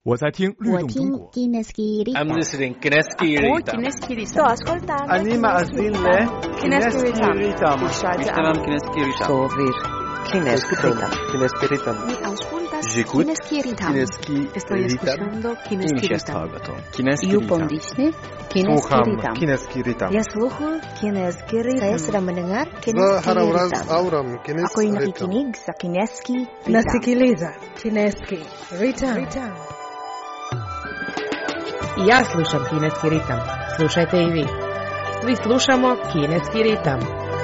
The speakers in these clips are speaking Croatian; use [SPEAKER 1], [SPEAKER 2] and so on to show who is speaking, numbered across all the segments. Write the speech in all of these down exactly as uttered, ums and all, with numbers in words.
[SPEAKER 1] 我在听律动中国。
[SPEAKER 2] I'm listening Kineski Ritam.
[SPEAKER 3] Sto ascoltando.
[SPEAKER 4] Anima azille
[SPEAKER 3] Kineski Ritam.
[SPEAKER 2] Ishtaram Kineski Ritam.
[SPEAKER 5] Sovir Kineski Ritam.
[SPEAKER 4] Kineski Ritam.
[SPEAKER 3] Mi auscultas
[SPEAKER 4] J'écoute
[SPEAKER 3] Kineski Ritam.
[SPEAKER 4] Kineski
[SPEAKER 3] Estoy escuchando Kineski Ritam.
[SPEAKER 4] Kineski
[SPEAKER 5] You
[SPEAKER 4] Ritam.
[SPEAKER 5] pondisne Kineski
[SPEAKER 4] Słucham
[SPEAKER 5] Ritam.
[SPEAKER 4] Kineski Ritam.
[SPEAKER 3] Ya sluhu Kineski Ritam.
[SPEAKER 5] Saya sedang mendengar
[SPEAKER 6] Za
[SPEAKER 5] Kineski
[SPEAKER 6] harawraz
[SPEAKER 5] Ritam.
[SPEAKER 6] auram
[SPEAKER 3] Ako
[SPEAKER 6] Kineski
[SPEAKER 3] yung
[SPEAKER 6] Ritam.
[SPEAKER 3] nakikinig sa Kineski Ritam.
[SPEAKER 7] Nasikiliza Kineski Ritam. I ja slušam Kineski ritam. Slušajte i vi. Svi slušamo Kineski ritam.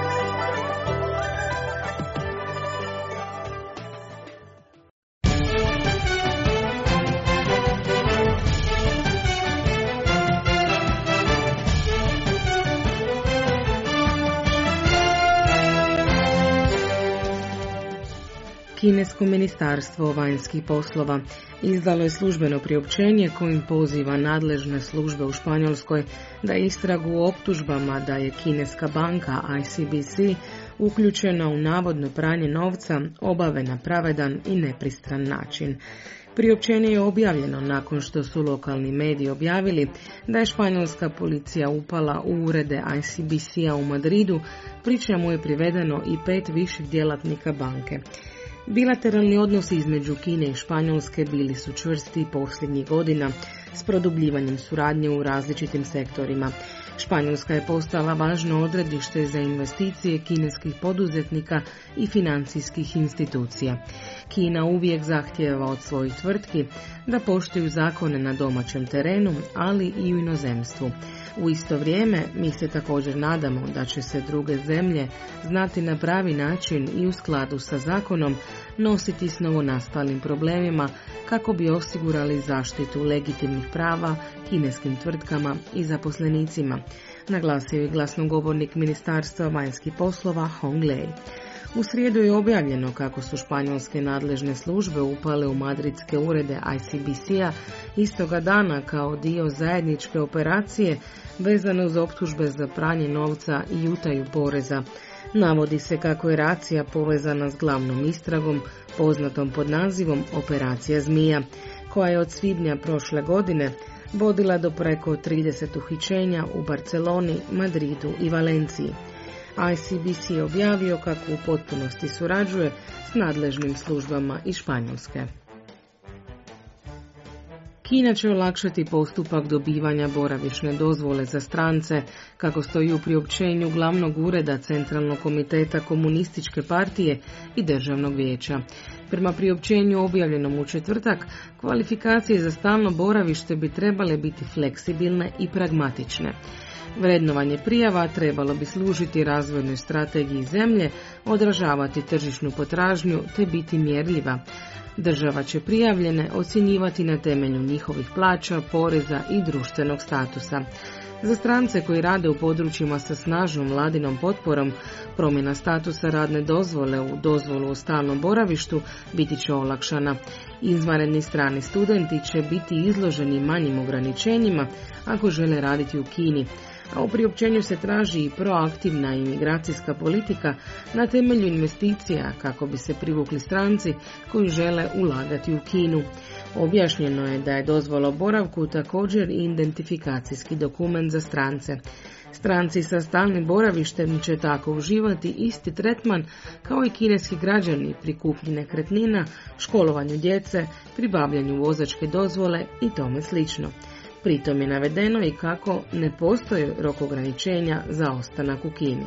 [SPEAKER 7] Kinesko ministarstvo vanjskih poslova izdalo je službeno priopćenje kojim poziva nadležne službe u Španjolskoj da istragu u optužbama da je kineska banka I C B C uključena u navodno pranje novca obave na pravedan i nepristran način. Priopćenje je objavljeno nakon što su lokalni mediji objavili da je španjolska policija upala u urede I C B C-a u Madridu, pri čemu je privedeno i pet viših djelatnika banke. Bilateralni odnosi između Kine i Španjolske bili su čvrsti posljednjih godina s produbljivanjem suradnje u različitim sektorima. Španjolska je postala važno odredište za investicije kineskih poduzetnika i financijskih institucija. Kina uvijek zahtijeva od svojih tvrtki da poštuju zakone na domaćem terenu, ali i u inozemstvu. U isto vrijeme mi se također nadamo da će se druge zemlje znati na pravi način i u skladu sa zakonom nositi s novonastalim problemima kako bi osigurali zaštitu legitimnih prava kineskim tvrtkama i zaposlenicima, naglasio je glasnogovornik Ministarstva vanjskih poslova Hong Lei. U srijedu je objavljeno kako su španjolske nadležne službe upale u madridske urede I C B C-a istoga dana kao dio zajedničke operacije vezane uz optužbe za pranje novca i utaju poreza. Navodi se kako je racija povezana s glavnom istragom poznatom pod nazivom Operacija Zmija, koja je od svibnja prošle godine vodila do preko trideset uhićenja u Barceloni, Madridu i Valenciji. I C B C je objavio kako u potpunosti surađuje s nadležnim službama iz Španjolske. Kina će olakšati postupak dobivanja boravišne dozvole za strance, kako stoji u priopćenju glavnog ureda Centralnog komiteta Komunističke partije i Državnog vijeća. Prema priopćenju objavljenom u četvrtak, kvalifikacije za stalno boravište bi trebale biti fleksibilne i pragmatične. Vrednovanje prijava trebalo bi služiti razvojnoj strategiji zemlje, odražavati tržišnu potražnju te biti mjerljiva. Država će prijavljene ocjenjivati na temelju njihovih plaća, poreza i društvenog statusa. Za strance koji rade u područjima sa snažnom vladinom potporom, promjena statusa radne dozvole u dozvolu o stalnom boravištu biti će olakšana. Izvanredni strani studenti će biti izloženi manjim ograničenjima ako žele raditi u Kini, a u priopćenju se traži i proaktivna imigracijska politika na temelju investicija kako bi se privukli stranci koji žele ulagati u Kinu. Objašnjeno je da je dozvola o boravku također i identifikacijski dokument za strance. Stranci sa stalnim boravištem će tako uživati isti tretman kao i kineski građani pri kupnji nekretnina, školovanju djece, pribavljanju vozačke dozvole i tome slično. Pritom je navedeno i kako ne postoje rok ograničenja za ostanak u Kini.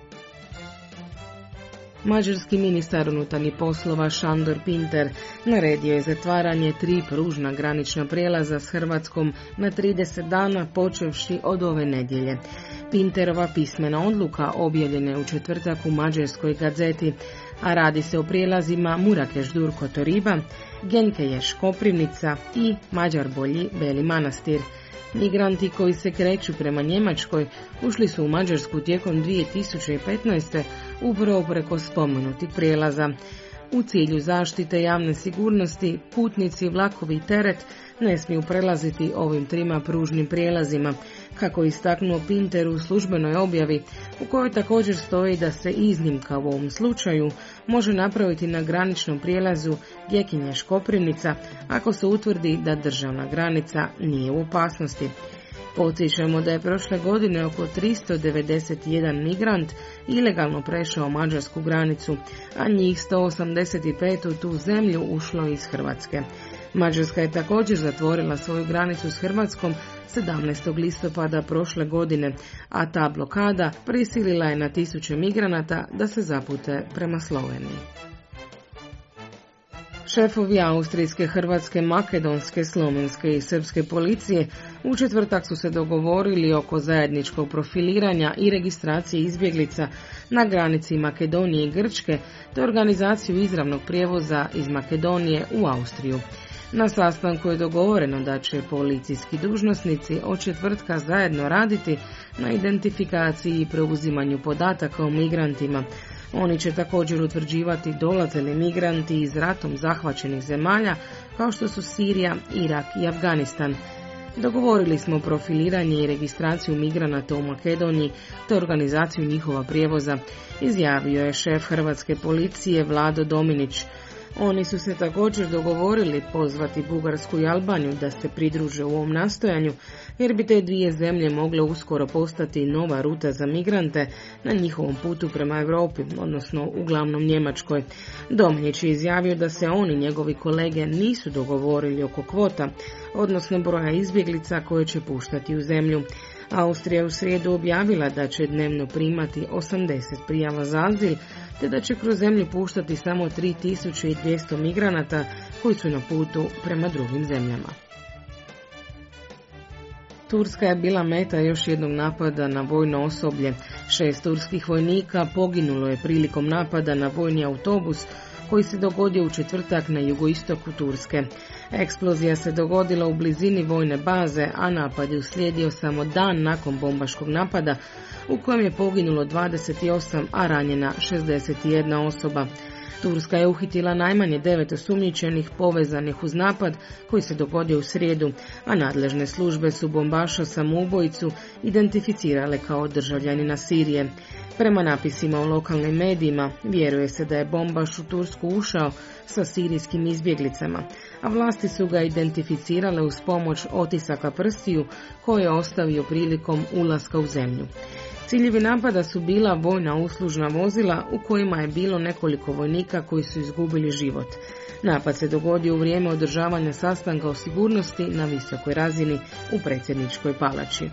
[SPEAKER 7] Mađarski ministar unutarnjih poslova Šandor Pinter naredio je zatvaranje tri pružna granična prijelaza s Hrvatskom na trideset dana počevši od ove nedjelje. Pinterova pismena odluka objavljena je u četvrtak u mađarskoj gazeti, a radi se o prijelazima Murakeš-Durko-Toriba, Genkeješ-Koprivnica i Mađar-Bolji-Beli Manastir. Migranti koji se kreću prema Njemačkoj ušli su u Mađarsku tijekom dvije tisuće petnaeste upravo preko spomenutih prijelaza. U cilju zaštite javne sigurnosti, putnici, vlakovi i teret ne smiju prelaziti ovim trima pružnim prijelazima, kako je istaknuo Pinter u službenoj objavi, u kojoj također stoji da se iznimka u ovom slučaju može napraviti na graničnom prijelazu Gjekinje-Škoprivnica ako se utvrdi da državna granica nije u opasnosti. Podsjećamo da je prošle godine oko tristo devedeset jedan migrant ilegalno prešao mađarsku granicu, a njih sto osamdeset pet u tu zemlju ušlo iz Hrvatske. Mađarska je također zatvorila svoju granicu s Hrvatskom sedamnaestog listopada prošle godine, a ta blokada prisilila je na tisuće migranata da se zapute prema Sloveniji. Šefovi austrijske, hrvatske, makedonske, slovenske i srpske policije u četvrtak su se dogovorili oko zajedničkog profiliranja i registracije izbjeglica na granici Makedonije i Grčke te organizaciju izravnog prijevoza iz Makedonije u Austriju. Na sastanku je dogovoreno da će policijski dužnosnici od četvrtka zajedno raditi na identifikaciji i preuzimanju podataka o migrantima. Oni će također utvrđivati dolaze li migranti iz ratom zahvaćenih zemalja kao što su Sirija, Irak i Afganistan. Dogovorili smo profiliranje i registraciju migranata u Makedoniji te organizaciju njihova prijevoza, izjavio je šef hrvatske policije Vlado Dominić. Oni su se također dogovorili pozvati Bugarsku i Albaniju da se pridruže u ovom nastojanju, jer bi te dvije zemlje mogle uskoro postati nova ruta za migrante na njihovom putu prema Europi, odnosno uglavnom Njemačkoj. Dominić je izjavio da se oni, njegovi kolege, nisu dogovorili oko kvota, odnosno broja izbjeglica koje će puštati u zemlju. Austrija u srijedu objavila da će dnevno primati osamdeset prijava za azil, te da će kroz zemlju puštati samo tri tisuće dvjesto migranata koji su na putu prema drugim zemljama. Turska je bila meta još jednog napada na vojno osoblje. Šest turskih vojnika poginulo je prilikom napada na vojni autobus koji se dogodio u četvrtak na jugoistoku Turske. Eksplozija se dogodila u blizini vojne baze, a napad je uslijedio samo dan nakon bombaškog napada u kojem je poginulo dvadeset osam, a ranjena šezdeset jedna osoba. Turska je uhitila najmanje devet osumnjičenih povezanih uz napad koji se dogodio u srijedu, a nadležne službe su bombaša samoubojicu identificirale kao državljanina Sirije. Prema napisima u lokalnim medijima, vjeruje se da je bombaš u Tursku ušao sa sirijskim izbjeglicama, a vlasti su ga identificirale uz pomoć otisaka prstiju koje je ostavio prilikom ulaska u zemlju. Ciljevi napada su bila vojna uslužna vozila u kojima je bilo nekoliko vojnika koji su izgubili život. Napad se dogodio u vrijeme održavanja sastanka o sigurnosti na visokoj razini u predsjedničkoj palači.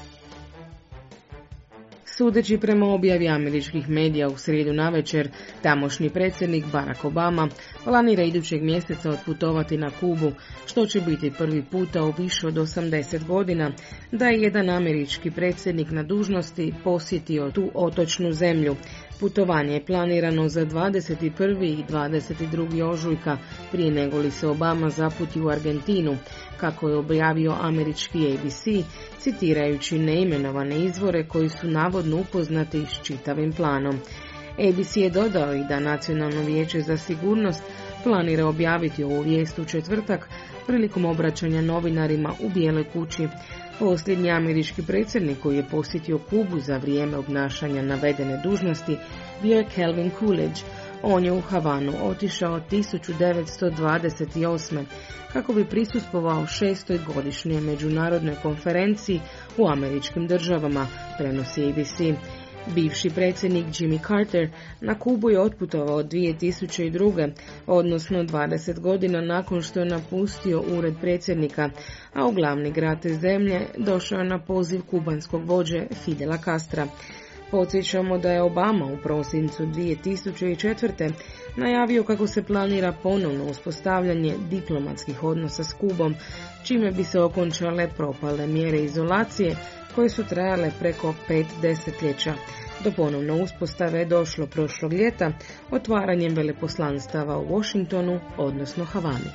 [SPEAKER 7] Sudeći prema objavi američkih medija u srijedu navečer, tamošnji predsjednik Barack Obama planira idućeg mjeseca otputovati na Kubu, što će biti prvi puta u više od osamdeset godina da je jedan američki predsjednik na dužnosti posjetio tu otočnu zemlju. Putovanje je planirano za dvadeset prvi i dvadeset drugi ožujka, prije nego li se Obama zaputi u Argentinu, kako je objavio američki A B C, citirajući neimenovane izvore koji su navodno upoznati s čitavim planom. A B C je dodao i da Nacionalno vijeće za sigurnost planira objaviti ovu vijest u četvrtak prilikom obraćanja novinarima u Bijeloj kući. Posljednji američki predsjednik koji je posjetio Kubu za vrijeme obnašanja navedene dužnosti bio je Calvin Coolidge. On je u Havanu otišao tisuću devetsto dvadeset osme kako bi prisustvovao šestoj godišnjoj međunarodnoj konferenciji u američkim državama, prenosi A B C. Bivši predsjednik Jimmy Carter na Kubu je otputovao dvije tisuće druge, odnosno dvadeset godina nakon što je napustio ured predsjednika, a u glavni grad te zemlje došao na poziv kubanskog vođe Fidela Castra. Podsjećamo da je Obama u prosincu dvije tisuće četvrte najavio kako se planira ponovno uspostavljanje diplomatskih odnosa s Kubom, čime bi se okončale propale mjere izolacije koje su trajale preko pet desetljeća. Do ponovno uspostave je došlo prošlog ljeta otvaranjem veleposlanstava u Washingtonu, odnosno Havani.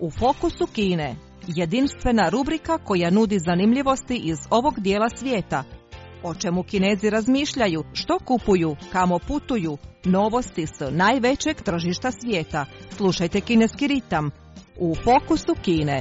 [SPEAKER 1] U fokusu Kine, jedinstvena rubrika koja nudi zanimljivosti iz ovog dijela svijeta. O čemu Kinezi razmišljaju, što kupuju, kamo putuju, novosti s najvećeg tržišta svijeta. Slušajte Kineski ritam u fokusu Kine.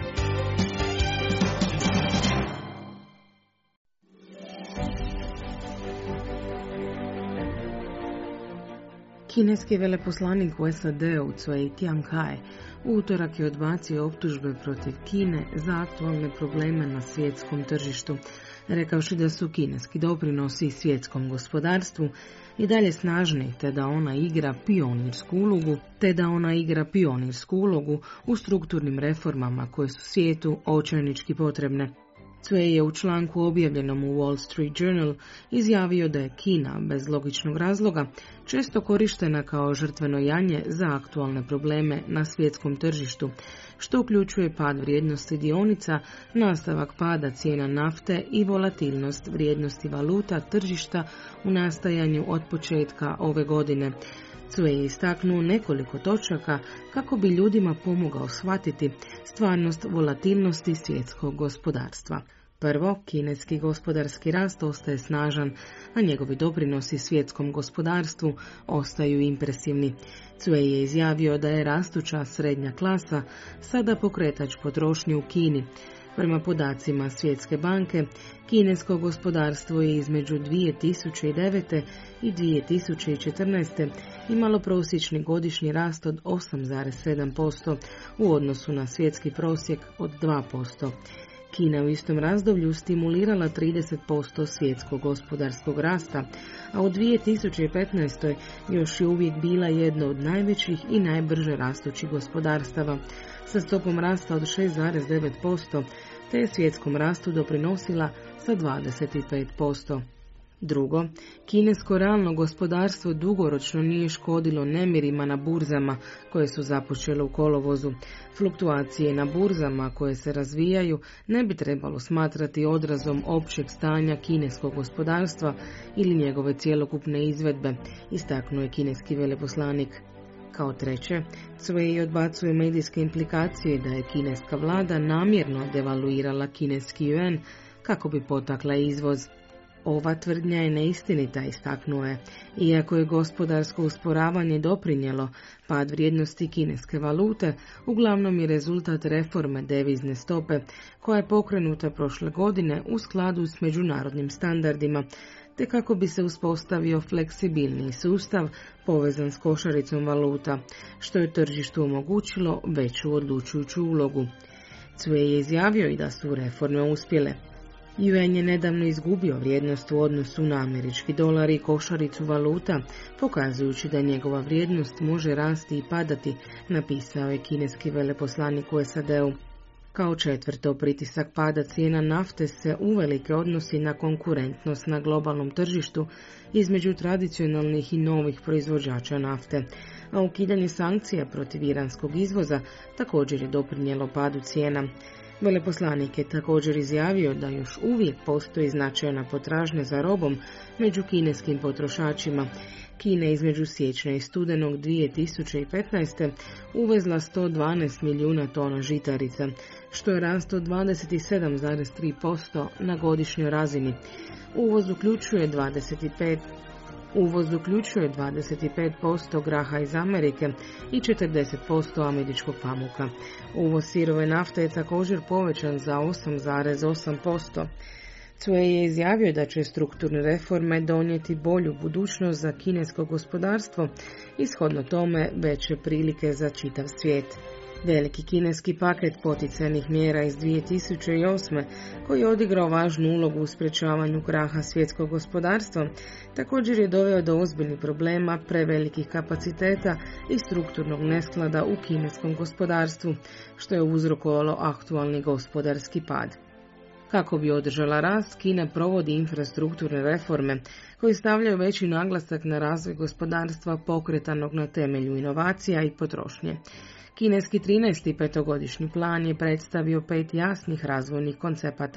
[SPEAKER 7] Kineski veleposlanik u S A D-u Cui Tiankai u utorak je odbacio optužbe protiv Kine za aktualne probleme na svjetskom tržištu, rekavši da su kineski doprinosi svjetskom gospodarstvu i dalje snažni, te da ona igra pionirsku ulogu, te da ona igra pionirsku ulogu u strukturnim reformama koje su svijetu očajnički potrebne. Cui je u članku objavljenom u Wall Street Journal izjavio da je Kina, bez logičnog razloga, često korištena kao žrtveno janje za aktualne probleme na svjetskom tržištu, što uključuje pad vrijednosti dionica, nastavak pada cijena nafte i volatilnost vrijednosti valuta tržišta u nastajanju od početka ove godine. Cui je istaknuo nekoliko točaka kako bi ljudima pomogao shvatiti stvarnost volatilnosti svjetskog gospodarstva. Prvo, kineski gospodarski rast ostaje snažan, a njegovi doprinosi svjetskom gospodarstvu ostaju impresivni. Cui je izjavio da je rastuća srednja klasa sada pokretač potrošnje u Kini. Prema podacima Svjetske banke, kinesko gospodarstvo je između dvije tisuće devete i dvije tisuće četrnaeste imalo prosječni godišnji rast od osam zarez sedam posto u odnosu na svjetski prosjek od dva posto. Kina u istom razdoblju stimulirala trideset posto svjetskog gospodarskog rasta, a u dvije tisuće petnaestoj još je uvijek bila jedna od najvećih i najbrže rastućih gospodarstava, sa stopom rasta od šest zarez devet posto, te je svjetskom rastu doprinosila sa dvadeset pet posto. Drugo, kinesko realno gospodarstvo dugoročno nije škodilo nemirima na burzama koje su započele u kolovozu. Fluktuacije na burzama koje se razvijaju ne bi trebalo smatrati odrazom općeg stanja kineskog gospodarstva ili njegove cjelokupne izvedbe, istaknuo je kineski veleposlanik. Kao treće, Cui odbacuje medijske implikacije da je kineska vlada namjerno devaluirala kineski juan kako bi potakla izvoz. Ova tvrdnja je neistinita, istaknuo je. Iako je gospodarsko usporavanje doprinijelo, pad vrijednosti kineske valute uglavnom je rezultat reforme devizne stope koja je pokrenuta prošle godine u skladu s međunarodnim standardima, te kako bi se uspostavio fleksibilniji sustav povezan s košaricom valuta, što je tržištu omogućilo veću odlučujuću ulogu. Cui je izjavio i da su reforme uspjele. Juan je nedavno izgubio vrijednost u odnosu na američki dolar i košaricu valuta, pokazujući da njegova vrijednost može rasti i padati, napisao je kineski veleposlanik u S A D-u. Kao četvrto, pritisak pada cijena nafte se uvelike odnosi na konkurentnost na globalnom tržištu između tradicionalnih i novih proizvođača nafte, a ukidanje sankcija protiv iranskog izvoza također je doprinijelo padu cijena. Veleposlanik je također izjavio da još uvijek postoji značajna potražnja za robom među kineskim potrošačima. Kina između siječnja i studenog dvije tisuće petnaeste uvezla sto dvanaest milijuna tona žitarica, što je rast od dvadeset sedam zarez tri posto na godišnjoj razini. Uvoz uključuje dvadeset pet Uvoz uključuje dvadeset pet posto graha iz Amerike i četrdeset posto američkog pamuka. Uvoz sirove nafte je također povećan za osam zarez osam posto. Cui je izjavio da će strukturne reforme donijeti bolju budućnost za kinesko gospodarstvo i shodno tome veće prilike za čitav svijet. Veliki kineski paket poticajnih mjera iz dvije tisuće osme, koji je odigrao važnu ulogu u sprečavanju kraha svjetskog gospodarstva, također je doveo do ozbiljnih problema, prevelikih kapaciteta i strukturnog nesklada u kineskom gospodarstvu, što je uzrokovalo aktualni gospodarski pad. Kako bi održala rast, Kina provodi infrastrukturne reforme koji stavljaju veći naglasak na razvoj gospodarstva pokretanog na temelju inovacija i potrošnje. Kineski trinaesti petogodišnji plan je predstavio pet jasnih razvojnih koncepata.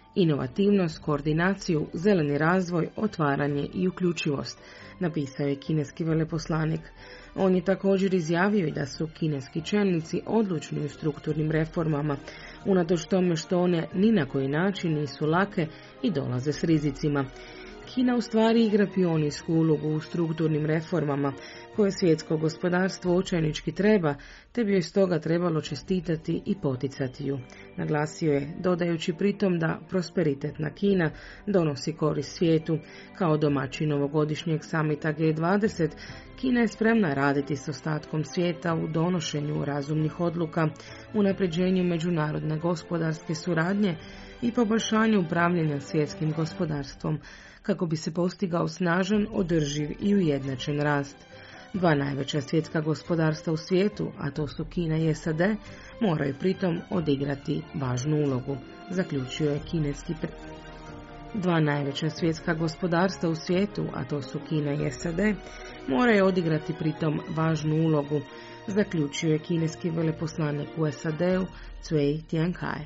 [SPEAKER 7] inovativnost, koordinaciju, zeleni razvoj, otvaranje i uključivost, napisao je kineski veleposlanik. On je također izjavio i da su kineski čelnici odlučni u strukturnim reformama, unatoč tome što one ni na koji način nisu lake i dolaze s rizicima. Kina u stvari igra pionijsku ulogu u strukturnim reformama koje svjetsko gospodarstvo očajnički treba, te bi joj stoga trebalo čestitati i poticati ju. Naglasio je, dodajući pritom da prosperitetna Kina donosi korist svijetu. Kao domaćin ovogodišnjeg samita G dvadeset, Kina je spremna raditi s ostatkom svijeta u donošenju razumnih odluka, unapređenju međunarodne gospodarske suradnje i poboljšanju upravljanja svjetskim gospodarstvom, kako bi se postigao snažan, održiv i ujednačen rast. Dva najveća svjetska gospodarstva u svijetu, a to su Kina i S A D, moraju pritom odigrati važnu ulogu, zaključio je kineski pre... Dva najveća svjetska gospodarstva u svijetu, a to su Kina i S A D, moraju odigrati pritom važnu ulogu, zaključio je kineski veleposlanik u S A D-u Cui Tiankai.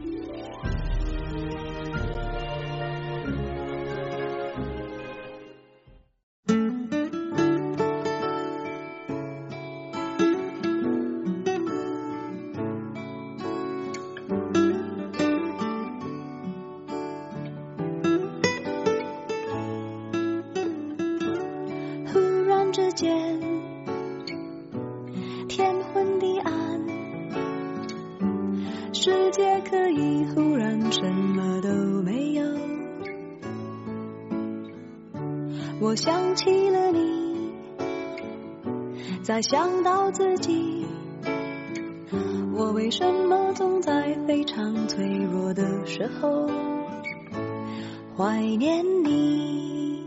[SPEAKER 6] 我想起了你，再想到自己，我为什么总在非常脆弱的时候怀念你？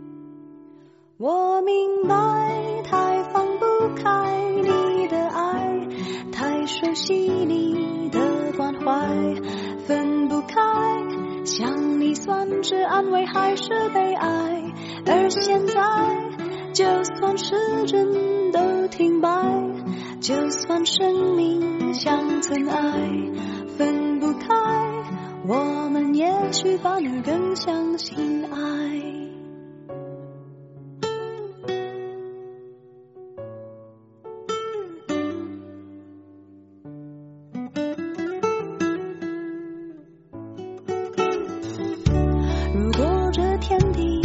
[SPEAKER 6] 我明白，太放不开你的爱，太熟悉你的关怀，分不开，想你算是安慰还是悲哀？而现在，就算时针都停摆，就算生命像尘埃，分不开，我们也许反而更相信爱。如果这天地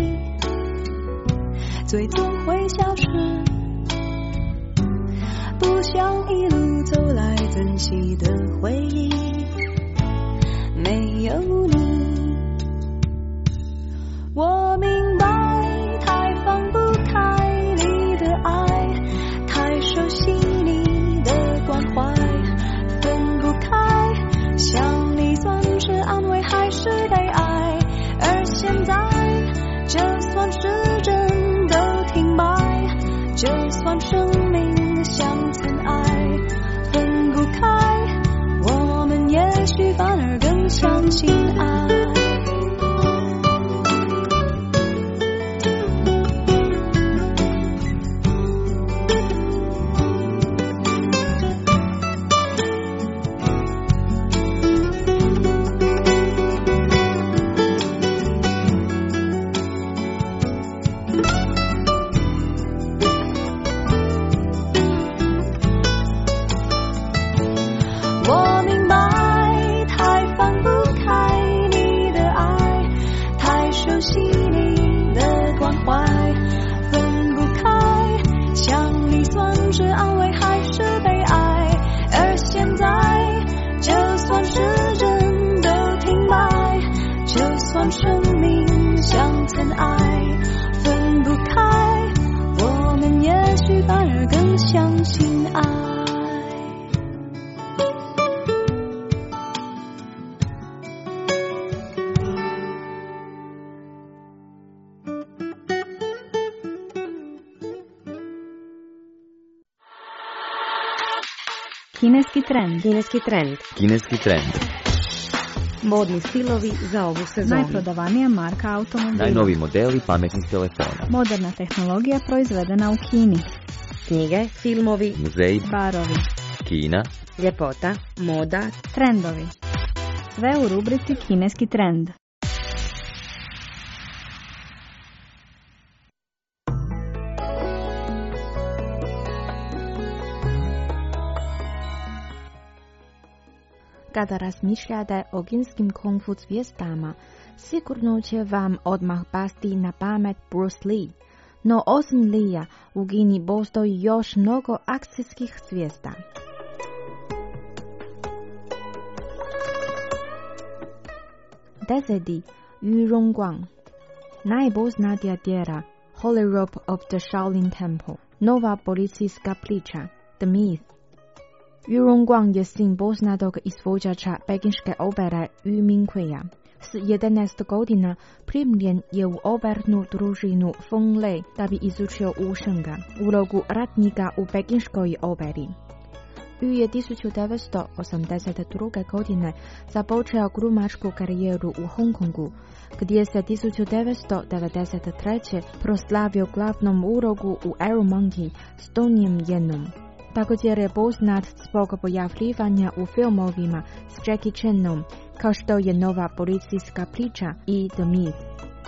[SPEAKER 6] 最终会消失，不想一路走来珍惜的回忆，没有你，我明白，太放不开你的爱，太熟悉你的关怀，分不开，想你算是安慰还是悲哀？而现在，就算时针停摆，就算生命像尘埃，分不开，我们也许反而更相信爱。生命像尘埃，分不开，我们也许反而更相信爱。
[SPEAKER 3] Kineski trend.
[SPEAKER 5] Kineski trend.
[SPEAKER 8] Kineski trend.
[SPEAKER 7] Modni stilovi za ovu sezonu.
[SPEAKER 3] Najprodavanija marka automobila.
[SPEAKER 8] Najnoviji modeli pametnih telefona.
[SPEAKER 3] Moderna tehnologija proizvedena u Kini.
[SPEAKER 5] Knjige, filmovi,
[SPEAKER 8] muzeji,
[SPEAKER 3] barovi,
[SPEAKER 8] Kina,
[SPEAKER 5] ljepota,
[SPEAKER 7] moda,
[SPEAKER 3] trendovi. Sve u rubrici Kineski trend. Kada razmišljate o kineskim kung fu zvijezdama, sigurno će vam odmah pasti na pamet Bruce Lee. No osim Lee-a, u Kini postoji još mnogo akcijskih zvijezda. Deseti. Yu Rongguang. Najpoznatija djela Holy Rope of the Shaolin Temple. Nova policijska priča The Myth. Yu Rongguang je sin poznatog izvođača pekinške opere Yu Mingkuia. S jedanaest godina primljen je u opernu družinu Feng Lei da bi izučio Wu Shenga, ulogu ratnika u pekinškoj operi. Yu je tisuću devetsto osamdeset druge. godine započeo glumačku karijeru u Hong Kongu, gdje se tisuću devetsto devedeset treće. proslavio glavnom ulogu u Arrow Monkey s Donnie Yenom. Također je poznat zbog pojavljivanja u filmovima s Jackie Chanom, kao što je Nova policijska priča i The Myth.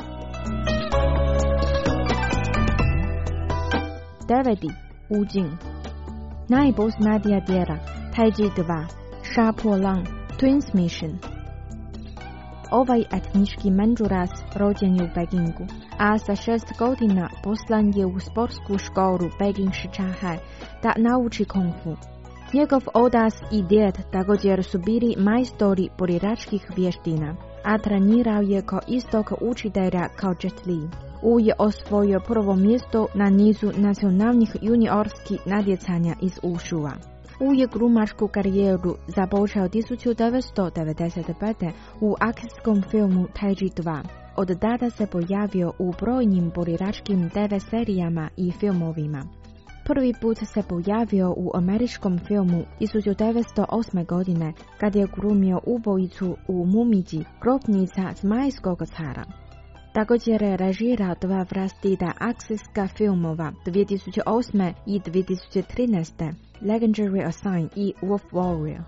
[SPEAKER 3] Deveti. Wu Jing. Najpoznatija djela Tai Chi dva, Sha Po Lang, Twins Mission. Ovaj etnički Manđuras rođen je u Pekingu, a sa šest godina poslan je u sportsku školu Peking Shichahai da nauči kung fu. Njegov otac i djed također su bili majstori borilačkih vještina, a trenirao je kao istog učitelja kao Jet Li. Wu je osvojio prvo mjesto na nizu nacionalnih juniorskih natjecanja iz Wushua. Wu je glumačku karijeru započeo tisuću devetsto devedeset pete. u akcijskom filmu Tai Chi dva. Od tada se pojavio u brojnim borilačkim te ve serijama i filmovima. Prvi put se pojavio u američkom filmu tisuću devetsto osme. godine, kad je glumio ubojicu u Mumiji, grobnica zmajskog cara. Također je režirao dva vlastita akcijska filmova dvije tisuće osme. i dvije tisuće trinaeste. Legendary Assign i Wolf Warrior.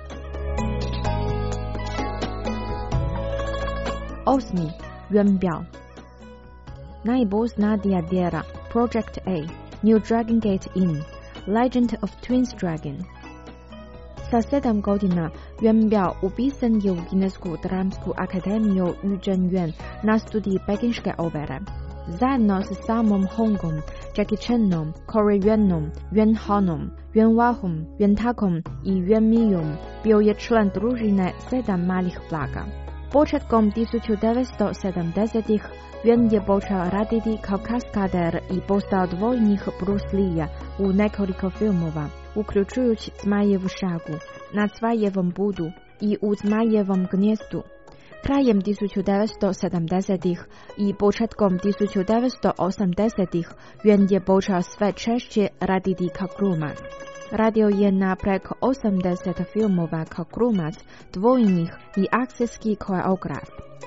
[SPEAKER 3] Osmi. Yuan Biao. Najpoznatija djela Project A, New Dragon Gate Inn, Legend of Twins Dragon. Sa sedam godina Yuan Biao upisan je u Kinesku dramsku akademiju Yu Zhenyuan na studiji pekinške opere. Zajedno sa samom Hongom, Jackie Chanom, Corey Yuanom, Yuan Hanom, Yuan Wahom, Yuan Takom i Yuan Miyom bio je član družine sedam malih blaga. Početkom tisuću devetsto sedamdesetih. Yuan je počeo raditi kao kaskader i postao dvojnik Bruce Lee-a u nekoliko filmova, uključujući Zmajevu šagu, Na Cvajevom budu i U Zmajevom gnjezdu. Krajem tisuću devetsto sedamdesetih. i početkom tisuću devetsto osamdesetih. Yuan je počeo sve češće raditi kao glumac. Radio je na preko osamdeset filmova kao glumac, dvojnik i akcijski koreograf.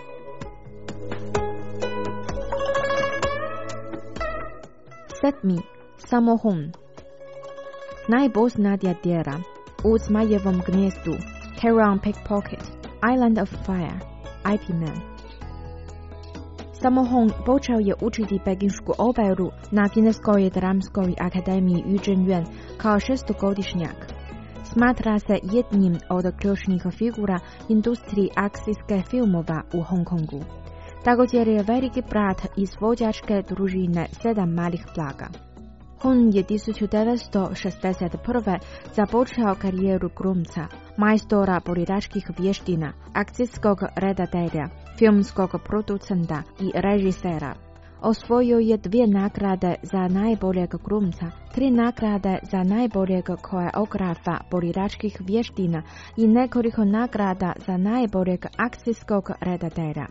[SPEAKER 3] Sedmi. Sammo Hung. Najpoznatija djela U Zmajevom gnjezdu, Carry-on Pickpocket, Island of Fire, I P Man. Sammo Hung počeo je učiti pekinšku operu na Kineskoj dramskoj akademiji Yu Zhenyuan kao šestogodišnjak. Smatra se jednim od ključnih figura industriji akcijske filmova u Hong Kongu. Također je veliki brat izvođačke družine sedam malih blaga. Hung je tisuću devetsto šezdeset prve. započeo karijeru glumca, majstora borilačkih vještina, akcijskog redatelja, filmskog producenta i režisera. Osvojio je dvije nagrade za najboljeg glumca, tri nagrade za najboljeg koreografa borilačkih vještina i nekoliko nagrada za najboljeg akcijskog redatelja.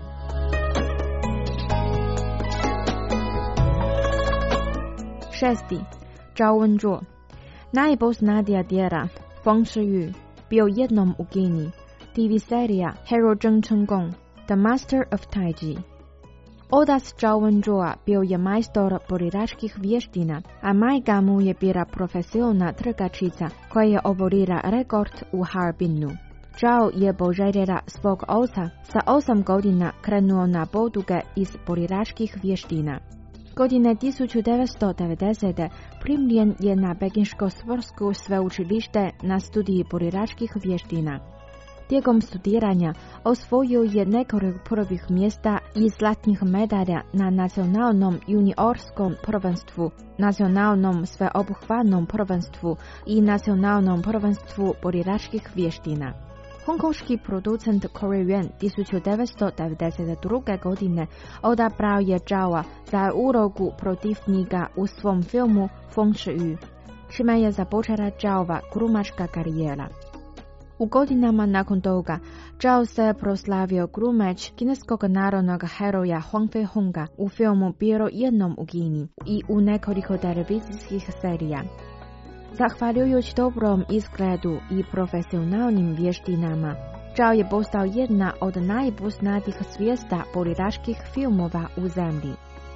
[SPEAKER 3] Šesti. Zhao Wenzuo. Najpoznatija djela Feng Shiyu bio jednom u Kini, T V serija Hero Zheng Chenggong, The Master of Tai Chi. Otac Zhao Wenzuo bio je majstor borilačkih vještina, a majka mu je bila profesionalna trgačica koja je oborila rekord u Harbinu. Zhao je poželjela svog oca sa osam godina krenuo na poduge iz borilačkih vještina. Godine tisuću devetsto devedesete primljen je na Pekinško sportsko sveučilište na studiji borilačkih vještina. Tijekom studiranja osvojio je nekoliko prvih mjesta i zlatnih medalja na nacionalnom juniorskom prvenstvu, nacionalnom sveobuhvatnom prvenstvu i nacionalnom prvenstvu borilačkih vještina. Hongkonški producent Korean tisuću devetsto devedeset druge godine odabrao je Zhaoa za ulogu protivnika u svom filmu Feng Shui, čime je započela Zhaoova glumačka karijera. U godinama nakon toga, Zhao se proslavio glumač kineskog narodnog heroja Huang Feihonga u filmu Bilo jednom u Kini i u nekoliko televizijskih serija. Zahvaljujući dobrom izgledu i profesionalnim vještinama, Zhao je postao jedna od najpoznatijih zvijezda borilačkih filmova u zemlji.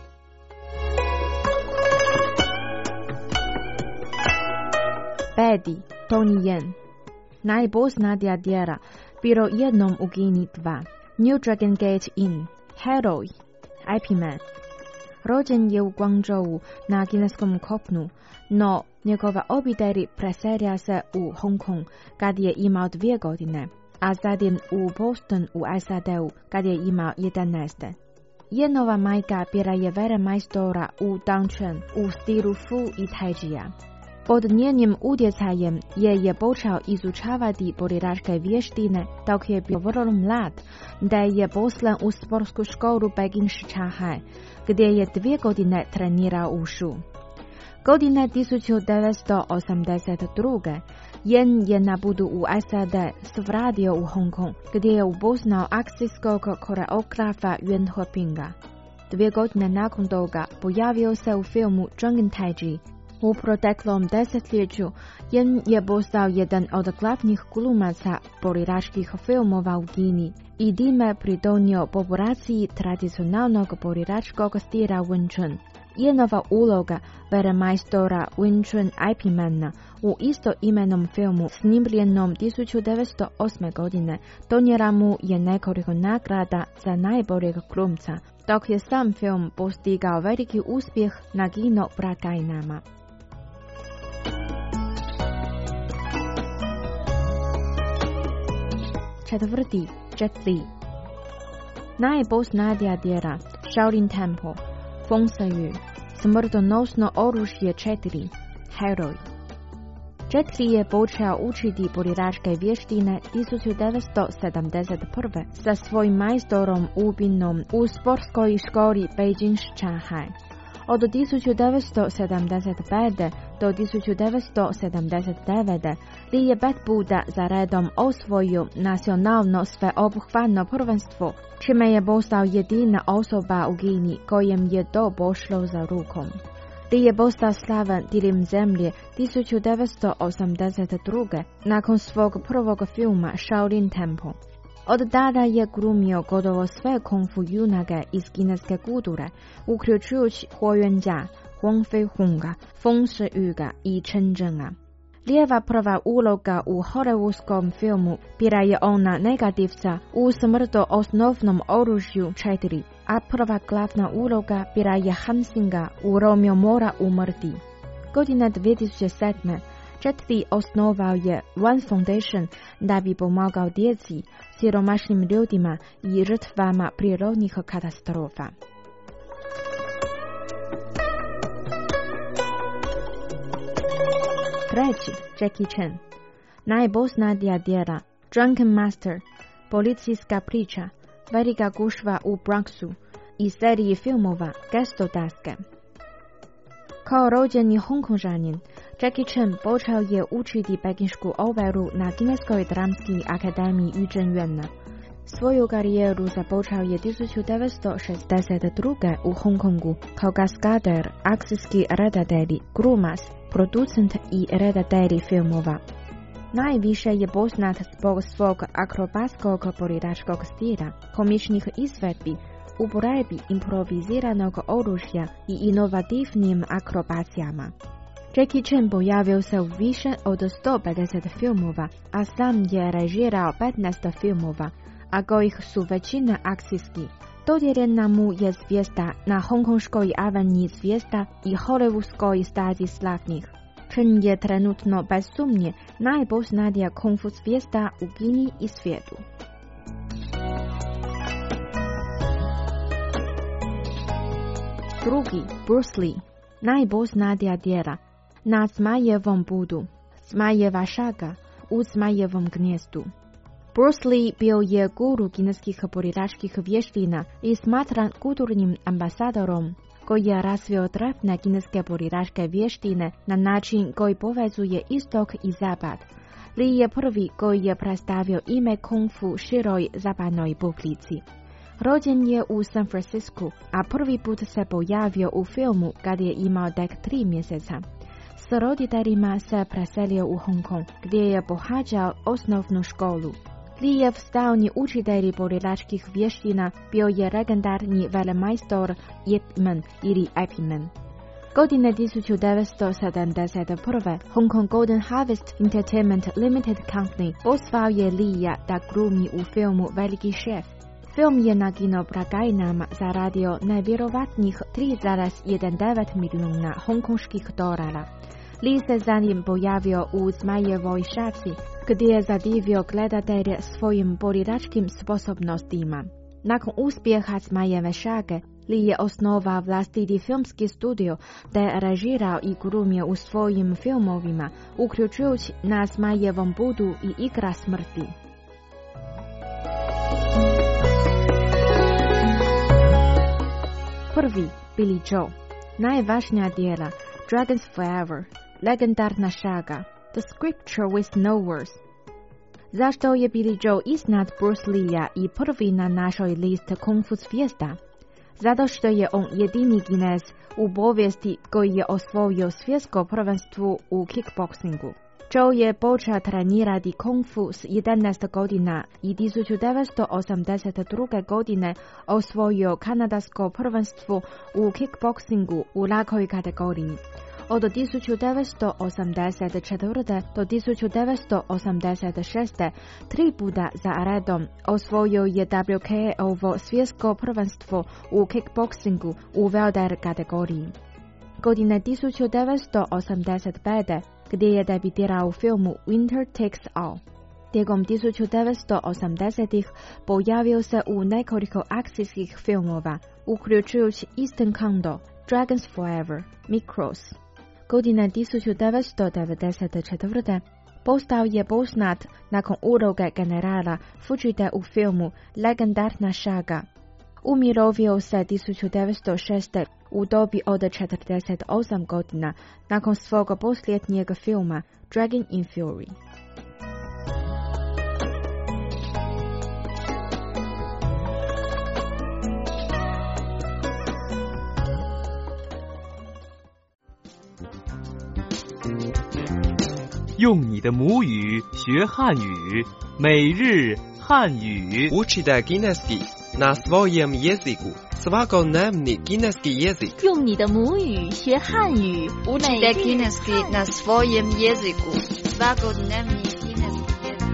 [SPEAKER 3] Peti, Donnie Yen. Najpoznatija djela Bilo jednom u Kini dva, New Dragon Gate Inn, Heroj, I P Man. Rođen je u Guangzhou na kineskom kopnu, no njegova obitelj preselila se u Hong Kong kad je imao dvije godine, a zatim u Boston u S A D-u kad je imao jedanaest. Jenova majka bila je velemajstora u Dangquan u stilu Fu i Tai-Chi-a. Pod njenim utjecajem je je počeo izučavati borilačke vještine dok je bio vrlo mlad, da je poslan u sportsku školu Peking Shichahai, gdje je dvije godine trenirao Wushu. Godine tisuću devetsto osamdeset druge Yen je na putu u S A D svratio u Hong Kong, gdje je upoznao akcijskog koreografa Yuan Hepinga. Dvije godine nakon toga pojavio se u filmu Drunken Tai-Chi. U proteklom desetljeću Yen je postao jedan od glavnih glumaca borilačkih filmova u Kini i time pridonio populaciji tradicionalnog borilačkog stila Wing Chun. Yenova uloga velemajstora Wing Chun I P Mana u istoimenom filmu snimljenom tisuću devetsto osme godine donijela mu je nekoliko nagrada za najboljeg glumca, dok je sam film postigao veliki uspjeh na kino blagajnama. Četvrti, Jet Li. Najpoznatija djela Shaolin Temple, Feng Shui, smrtonosno oružje četiri, Heroj. Jet Li je počeo učiti borilačke vještine tisuću devetsto sedamdeset prve sa svojim majstorom Wu Binom u sportskoj školi Beijing Shanghai. Od tisuću devetsto sedamdeset pete do tisuću devetsto sedamdeset devete Li je pet puta za redom osvojio nacionalno sveobuhvatno prvenstvo, čime je postao jedina osoba u Kini kojem je to pošlo za rukom. Li je postao slavan diljem zemlje tisuću devetsto osamdeset druge nakon svog prvog filma Shaolin Temple. Od tada je glumio gotovo sve kung fu junake iz kineske kulture, uključujući Huo Yuanjia, Huang Feihonga, Feng Shui i Chen Zhenga. Lijeva prva uloga u hollywoodskom filmu bila je ona negativca u smrtonosnom oružju četiri, a prva glavna uloga bila je Hansinga u Romeo mora umrti. Godine dvije tisuće sedme Jet Li osnovao je One Foundation da bi pomagao djeci, siromašnim ljudima i žrtvama prirodnih katastrofa. Treći, Jackie Chan. Najpoznatija djela Drunken Master, policijska priča, velika gužva u Bronxu i seriji filmova Gestodaske. Kao rođeni Hongkonžanin, Jackie Chan počeo je učiti pekinšku operu na kineskoj dramskoj akademiji Yu Zhenyuan. Svoju karijeru započeo je tisuću devetsto šezdeset druge u Hong Kongu kao kaskader, akcijski redatelj, glumac, producent i redatelj filmova. Najviše je poznat zbog svog akrobatskog borilačkog stila, komičnih izvedbi, uporabi improviziranog oružja i inovativnim akrobacijama. Jackie Chan pojavio se u više od sto pedeset filmova, a sam je režirao petnaest filmova, a kojih su većina akcijski. Dodijeljena mu je zvijezda na hongkonškoj aveniji zvijezda i hollywoodskoj stazi slavnih. Chen je trenutno bez sumnje najpoznatija kung fu zvijezda u Kini i svijetu. Drugi, Bruce Lee, najpoznatija djela Na zmajevom budu, Zmajeva šaga, U zmajevom gnjezdu. Bruce Lee bio je guru kineskih borilačkih vještina i smatran kulturnim ambasadorom, koji je razvio drevne kineske borilačke vještine na način koji povezuje istok i zapad. Lee je prvi koji je predstavio ime kung fu široj zapadnoj publici. Rođen je u San Francisku, a prvi put se pojavio u filmu kad je imao tek tri mjeseca. S roditeljima se preselio u Hong Kong, gdje je pohađao osnovnu školu. Lijev stalni učitelj borilačkih vještina bio je legendarni velemajstor Yip Man ili Ip Man. Godine tisuću devetsto sedamdeset prve Hong Kong Golden Harvest Entertainment Limited Company pozvao je Lija da glumi u filmu Veliki šef. Film je na kinoblagajnama zaradio najvjerovatnijih tri zarez devet milijuna hongkonških dolara. Lee se zanim pojavio u Zmajevoj šaci, gdje je zadivio gledatelje svojim borilačkim sposobnostima. Nakon uspjeha Zmajeve šage, Lee je osnovao vlastiti filmski studio, te je režirao i glumio u svojim filmovima, uključujući Na Zmajevom budu i Igra smrti. Prvi, Billy Joe, najvažnija djela, Dragons Forever, legendarna šaga, The Scripture with no words. Zašto je Billy Joe iznad Bruce Lee-a i prvi na našoj listi kung fu zvijezda? Zato što je on jedini Kinez u povijesti koji je osvojio svjetsko prvenstvo u kickboxingu. Joe je počeo trenirati kung fu s jedanaest godina i tisuću devetsto osamdeset druge godine osvojio kanadsko prvenstvo u kickboxingu u lakoj kategoriji. Od tisuću devetsto osamdeset četvrte do tisuću devetsto osamdeset šeste tri puta za redom osvojio je W K O svjetsko prvenstvo u kickboxingu u welter kategoriji. Godine tisuću devetsto osamdeset pete gdje je debitirao u filmu Winter Takes All. Tijekom tisuću devetsto osamdesetih pojavio se u nekoliko akcijskih filmova, uključujući Eastern Condo, Dragons Forever, Micros. Godine tisuću devetsto devedeset četvrte postao je poznat nakon uloge generala Fujite u filmu Legendarna šaga. Umirovio se tisuću devetsto šeste u dobi od četrdeset osam godina nakon svog posljednjeg filma Dragon in Fury.
[SPEAKER 9] 用你的母语学汉语，每日汉语。
[SPEAKER 10] Učite kineski na svojem jeziku. Svakodnevni kineski jezik.
[SPEAKER 11] 用你的母语学汉语。
[SPEAKER 12] Učite kineski na svojem jeziku. Svakodnevni kineski jezik.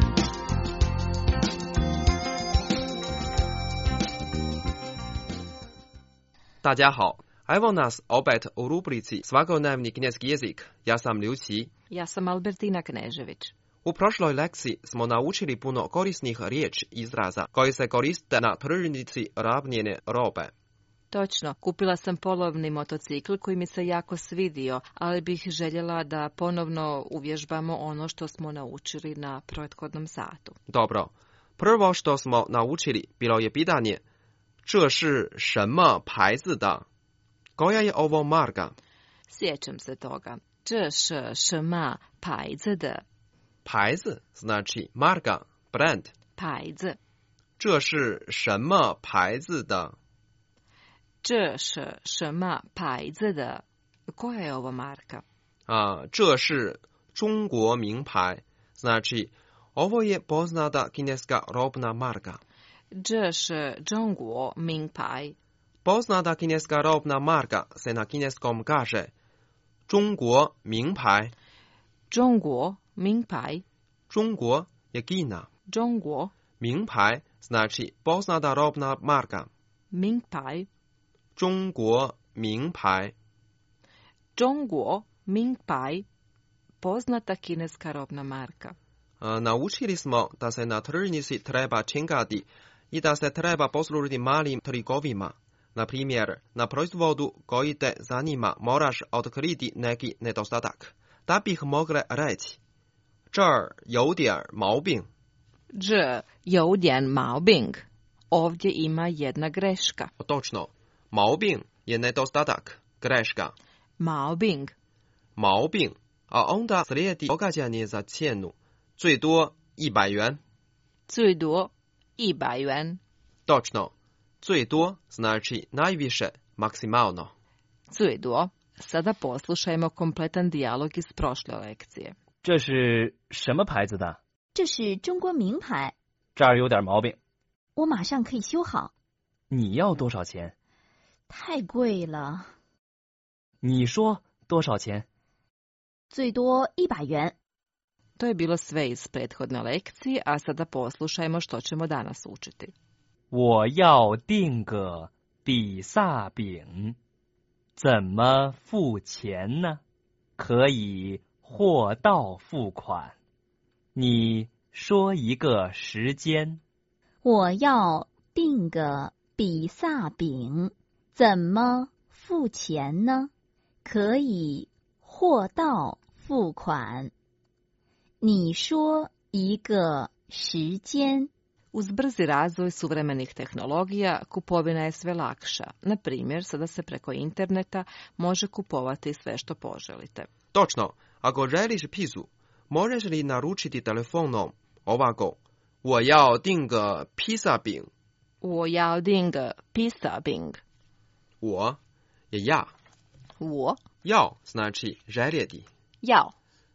[SPEAKER 10] Dađahao, evo nas opet u rubrici Svakodnevni kineski jezik. Ja sam Liu Qi.
[SPEAKER 1] Ja sam Albertina Knežević.
[SPEAKER 10] U prošloj lekciji smo naučili puno korisnih riječi i izraza koji se koriste na tržnici rabljene robe.
[SPEAKER 1] Točno, kupila sam polovni motocikl koji mi se jako svidio, ali bih željela da ponovno uvježbamo ono što smo naučili na prethodnom satu.
[SPEAKER 10] Dobro, prvo što smo naučili bilo je pitanje 这是什么牌子的? Koja je ovo marka?
[SPEAKER 1] Sjećam se toga. 这是什么牌子的?
[SPEAKER 10] 牌子 znači marka, brand.
[SPEAKER 1] 牌子。
[SPEAKER 10] 这是什么牌子的?
[SPEAKER 1] 这是什么牌子的? Koja je ovo marka?
[SPEAKER 10] A, 这是中国名牌, znači ovo je poznata kineska robna marka.
[SPEAKER 1] 这是中国名牌.
[SPEAKER 10] Poznata kineska robna marka se na kineskom kaže 中国名牌。
[SPEAKER 1] 中国名牌.
[SPEAKER 10] 中国je Kina.
[SPEAKER 1] 中国
[SPEAKER 10] 名牌znači poznata robna marka.
[SPEAKER 1] 名牌.
[SPEAKER 10] 中国名牌.
[SPEAKER 1] 中国名牌. Poznata kineska robna marka.
[SPEAKER 10] Uh, naučili smo da se na tržnici treba čekati i da se treba poslužiti malim trikovima. Na primjer, na proizvodu koji te zanima moraš otkriti neki nedostatak. Da bih mogla reći, 这儿有点毛病.
[SPEAKER 1] 这有点毛病. Ovdje ima jedna greška.
[SPEAKER 10] Točno. 毛病 je nedostatak, greška.
[SPEAKER 1] 毛病.
[SPEAKER 10] 毛病. A onda slijedi događanje za cijenu. 最多一百元.
[SPEAKER 1] 最多一百元.
[SPEAKER 10] Točno. 最多 znači najviše, maksimalno.
[SPEAKER 1] 最多. Sada poslušajmo kompletan dijalog iz prošle lekcije.
[SPEAKER 9] 这是什么牌子的？
[SPEAKER 11] 这是中国名牌，
[SPEAKER 9] 这儿有点毛病。
[SPEAKER 11] 我马上可以修好。
[SPEAKER 9] 你要多少钱？
[SPEAKER 11] 太贵了。
[SPEAKER 9] 你说多少钱？
[SPEAKER 11] 最多一百元。
[SPEAKER 1] To je bilo sve iz prethodne lekcije, a sada poslušajmo što ćemo danas učiti.
[SPEAKER 9] 我要订个比萨饼，怎么付钱呢？可以货到付款。你说一个时间。
[SPEAKER 11] 我要订个比萨饼，怎么付钱呢？可以货到付款。你说一个时间。
[SPEAKER 1] Uz brzi razvoj suvremenih tehnologija, kupovina je sve lakša. Na primjer, sada se preko interneta može kupovati sve što poželite.
[SPEAKER 10] Točno. Ako želiš pizu, možeš li naručiti telefonom ovako? 我要订个披萨饼。
[SPEAKER 1] 我要订个披萨饼。
[SPEAKER 10] 我 je ja.
[SPEAKER 1] 我
[SPEAKER 10] 要 znači željeti.
[SPEAKER 1] 要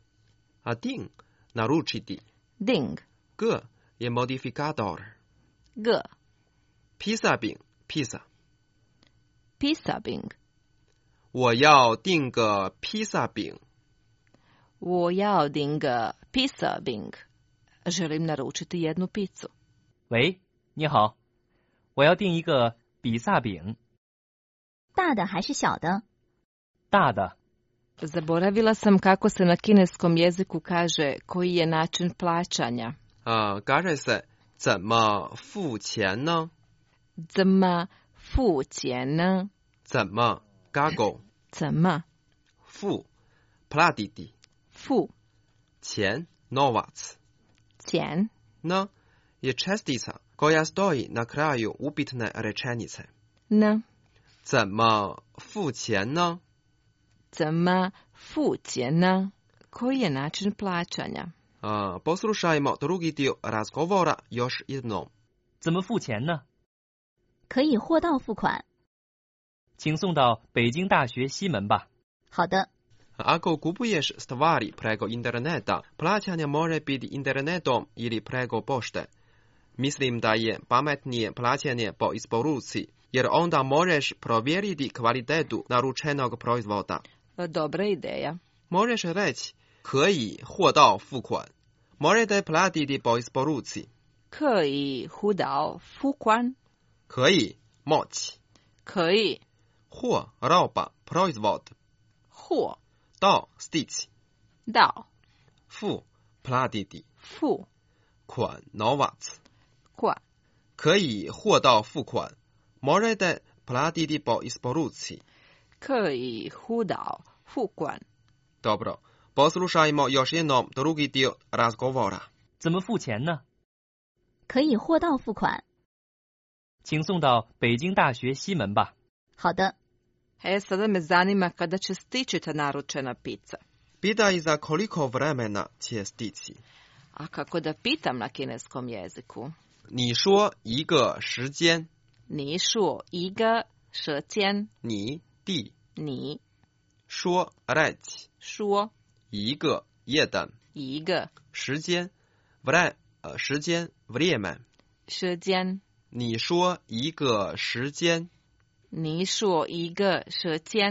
[SPEAKER 10] A ding naručiti.
[SPEAKER 1] ding.
[SPEAKER 10] G je modifikator.
[SPEAKER 1] G.
[SPEAKER 10] 披萨饼 pizza.
[SPEAKER 1] 披萨饼。
[SPEAKER 10] 我要订个披萨饼。
[SPEAKER 1] 我要订个披萨饼。Želim naručiti jednu picu.
[SPEAKER 9] 喂，你好，我要订一个比萨饼。
[SPEAKER 11] 大的还是小的？
[SPEAKER 9] 大的。
[SPEAKER 1] Zaboravila sam kako se na kineskom jeziku kaže koji je način plaćanja.
[SPEAKER 10] A, kaže se 怎么付钱呢？
[SPEAKER 1] 怎么付钱呢？
[SPEAKER 10] 怎么 kako？
[SPEAKER 1] 怎么？
[SPEAKER 10] 付 platiti。
[SPEAKER 1] 付
[SPEAKER 10] 钱 novac。
[SPEAKER 1] 钱
[SPEAKER 10] N je čestica koja stoji na kraju upitne rečenice.
[SPEAKER 1] N.
[SPEAKER 10] 怎么付钱呢？
[SPEAKER 1] 怎么付钱呢？ Koji je način plaćanja?
[SPEAKER 10] A, poslušajmo drugi dio razgovora još jednom.
[SPEAKER 9] 怎么付钱呢？
[SPEAKER 11] 可以货到付款。
[SPEAKER 9] 请送到北京大学西门吧。
[SPEAKER 11] 好的。
[SPEAKER 10] Ako kupuješ stvari preko interneta, plaćanje može biti internetom ili preko pošte. Mislim da je pametnije plaćanje po isporuci, jer onda možeš provjeriti kvalitetu naručenog proizvoda.
[SPEAKER 1] Dobra ideja.
[SPEAKER 10] Možeš reći 可以货到付款. Možete platiti po isporuci.
[SPEAKER 1] 可以货到付款.
[SPEAKER 10] 可以 moći.
[SPEAKER 1] 可以
[SPEAKER 10] 货 roba, proizvod.
[SPEAKER 1] 货
[SPEAKER 10] 到 stići.
[SPEAKER 1] 到
[SPEAKER 10] 付 platiti.
[SPEAKER 1] 付
[SPEAKER 10] 款 novac.
[SPEAKER 1] 款
[SPEAKER 10] 可以货到付款. Možete platiti po isporuci.
[SPEAKER 1] 可以货到付款.
[SPEAKER 10] Dobro. Poslušajmo još jednom drugi dio razgovora.
[SPEAKER 9] 怎么付钱呢？
[SPEAKER 11] 可以货到付款。
[SPEAKER 9] 请送到北京大学西门吧。
[SPEAKER 11] 好的。
[SPEAKER 1] E, sada me zanima kada će stići ta naručena pizza.
[SPEAKER 10] Pitaj za koliko vremena će stići.
[SPEAKER 1] A kako da pitam na kineskom jeziku?
[SPEAKER 10] 你说一个时间。
[SPEAKER 1] 你说一个时间。
[SPEAKER 10] 你地。
[SPEAKER 1] 你
[SPEAKER 10] 说 reći.
[SPEAKER 1] 说
[SPEAKER 10] 一个 jedan.
[SPEAKER 1] 一个
[SPEAKER 10] 时间 vre, 呃时间 время.
[SPEAKER 1] 时间。
[SPEAKER 10] 你说一个时间。
[SPEAKER 1] 你说一个时间。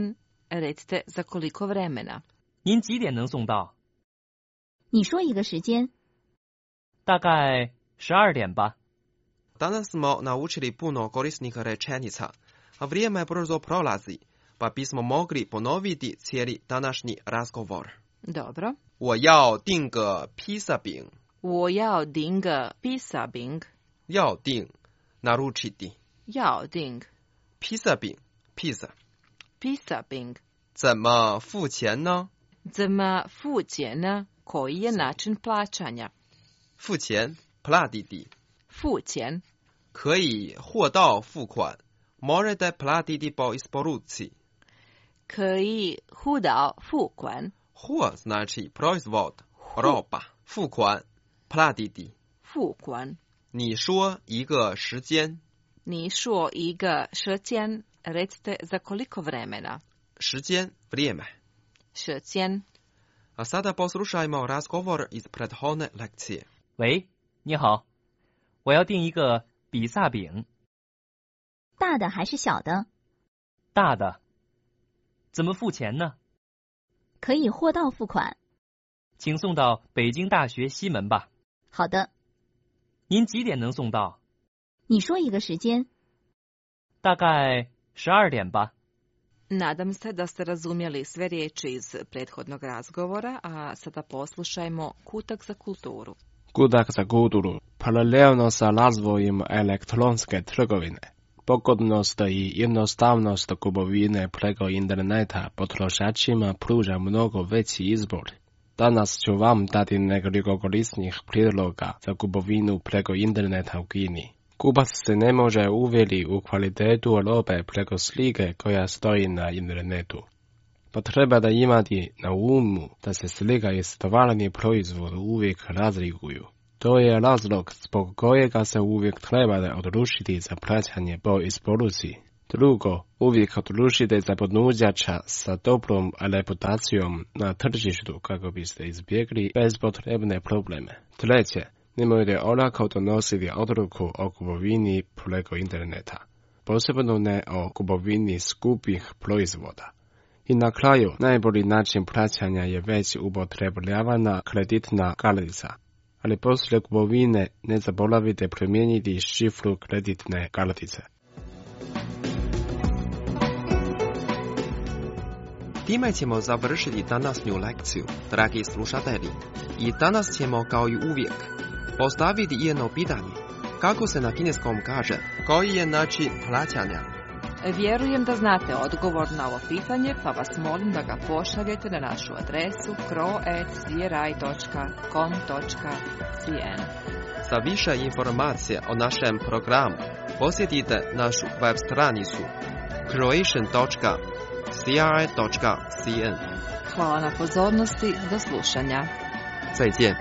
[SPEAKER 1] Recite za koliko vremena.
[SPEAKER 9] 您几点能送到？
[SPEAKER 11] 你说一个时间。
[SPEAKER 9] 大概十二点吧。
[SPEAKER 10] Danas smo naučili puno korisnih rečenica, a vrijeme brzo prolazi, pa bismo mogli ponoviti cijeli današnji razgovor.
[SPEAKER 1] Dobro.
[SPEAKER 10] 我要订个披萨饼。
[SPEAKER 1] 我要订个披萨饼。
[SPEAKER 10] 要订 naručiti.
[SPEAKER 1] 要订
[SPEAKER 10] 披萨饼 pizza.
[SPEAKER 1] 披萨饼。
[SPEAKER 10] 怎么付钱呢？
[SPEAKER 1] 怎么付钱呢？ Koji je način plaćanja?
[SPEAKER 10] 付钱 platiti.
[SPEAKER 1] 付钱。
[SPEAKER 10] 可以货到付款。Možete platiti po isporuci.
[SPEAKER 1] 可以货到付款。
[SPEAKER 10] 货 znači proizvod, roba. 付款 platiti.
[SPEAKER 1] 付款。
[SPEAKER 10] 你说一个时间。
[SPEAKER 1] 你说一个时间。Recite za koliko vremena.
[SPEAKER 10] 时间 vrijeme.
[SPEAKER 1] 时间。
[SPEAKER 10] A sada poslušajmo razgovor iz prethodne lekcije.
[SPEAKER 9] 喂，你好，我要订一个比萨饼。
[SPEAKER 11] 大的还是小的？
[SPEAKER 9] 大的。怎么付钱呢？
[SPEAKER 11] 可以货到付款。
[SPEAKER 9] 请送到北京大学西门吧。
[SPEAKER 11] 好的。
[SPEAKER 9] 您几点能送到？
[SPEAKER 11] 你说一个时间。
[SPEAKER 9] 大概十二点吧。
[SPEAKER 1] Nadam se da ste razumjeli sve riječi iz prethodnog razgovora, a sada poslušajmo kutak za kulturu.
[SPEAKER 13] Kutak za kulturu. Paralelno sa razvojem elektronske trgovine, pogodnost i jednostavnost kupovine preko interneta potrošačima pruža mnogo veći izbor. Danas ću vam dati nekoliko korisnih prijedloga za kupovinu preko interneta u Kini. Kupac se ne može uvjeriti u kvalitetu robe preko slike koja stoji na internetu. Potreba da imati na umu da se slika i stvarni proizvod uvijek razlikuju. To je razlog zbog kojega se uvijek treba odlučiti za plaćanje po isporuci. Drugo, uvijek odlučite za ponuđača sa dobrom reputacijom na tržištu kako biste izbjegli bezpotrebne probleme. Treće, nemojte olako donositi odluku o kupovini preko interneta, posebno ne o kupovini skupih proizvoda. I na kraju, najbolji način plaćanja je već upotrebljavana kreditna kartica, ali poslije kupovine ne zaboravite promijeniti šifru kreditne kartice.
[SPEAKER 10] Time ćemo završiti današnju lekciju, dragi slušatelji. I danas ćemo kao i uvijek postaviti jedno pitanje. Kako se na kineskom kaže, koji je način plaćanja?
[SPEAKER 1] Vjerujem da znate odgovor na ovo pitanje, pa vas molim da ga pošaljete na našu adresu kro at c r i dot com dot c n.
[SPEAKER 10] Za više informacija o našem programu posjetite našu web stranicu croatian dot c r i dot c n.
[SPEAKER 1] Hvala na pozornosti, do slušanja.
[SPEAKER 10] 再见。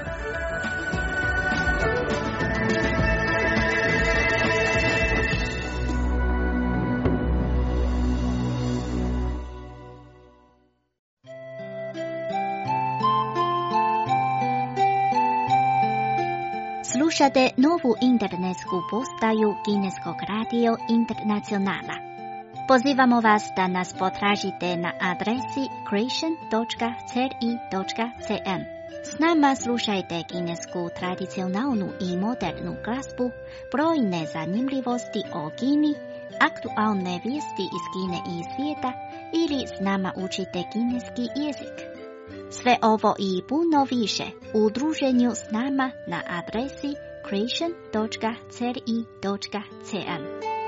[SPEAKER 11] Slušate novu internetsku postaju Kineskog radio Internacionala. Pozivamo vas da nas potražite na adresi croatian dot c r i dot c n. S nama slušajte kinesku tradicionalnu i modernu glazbu, brojne zanimljivosti o Kini, aktualne vijesti iz Kine i svijeta ili s nama učite kineski jezik. Sve ovo i puno više u druženju s nama na adresi croatian dot c r i dot c n.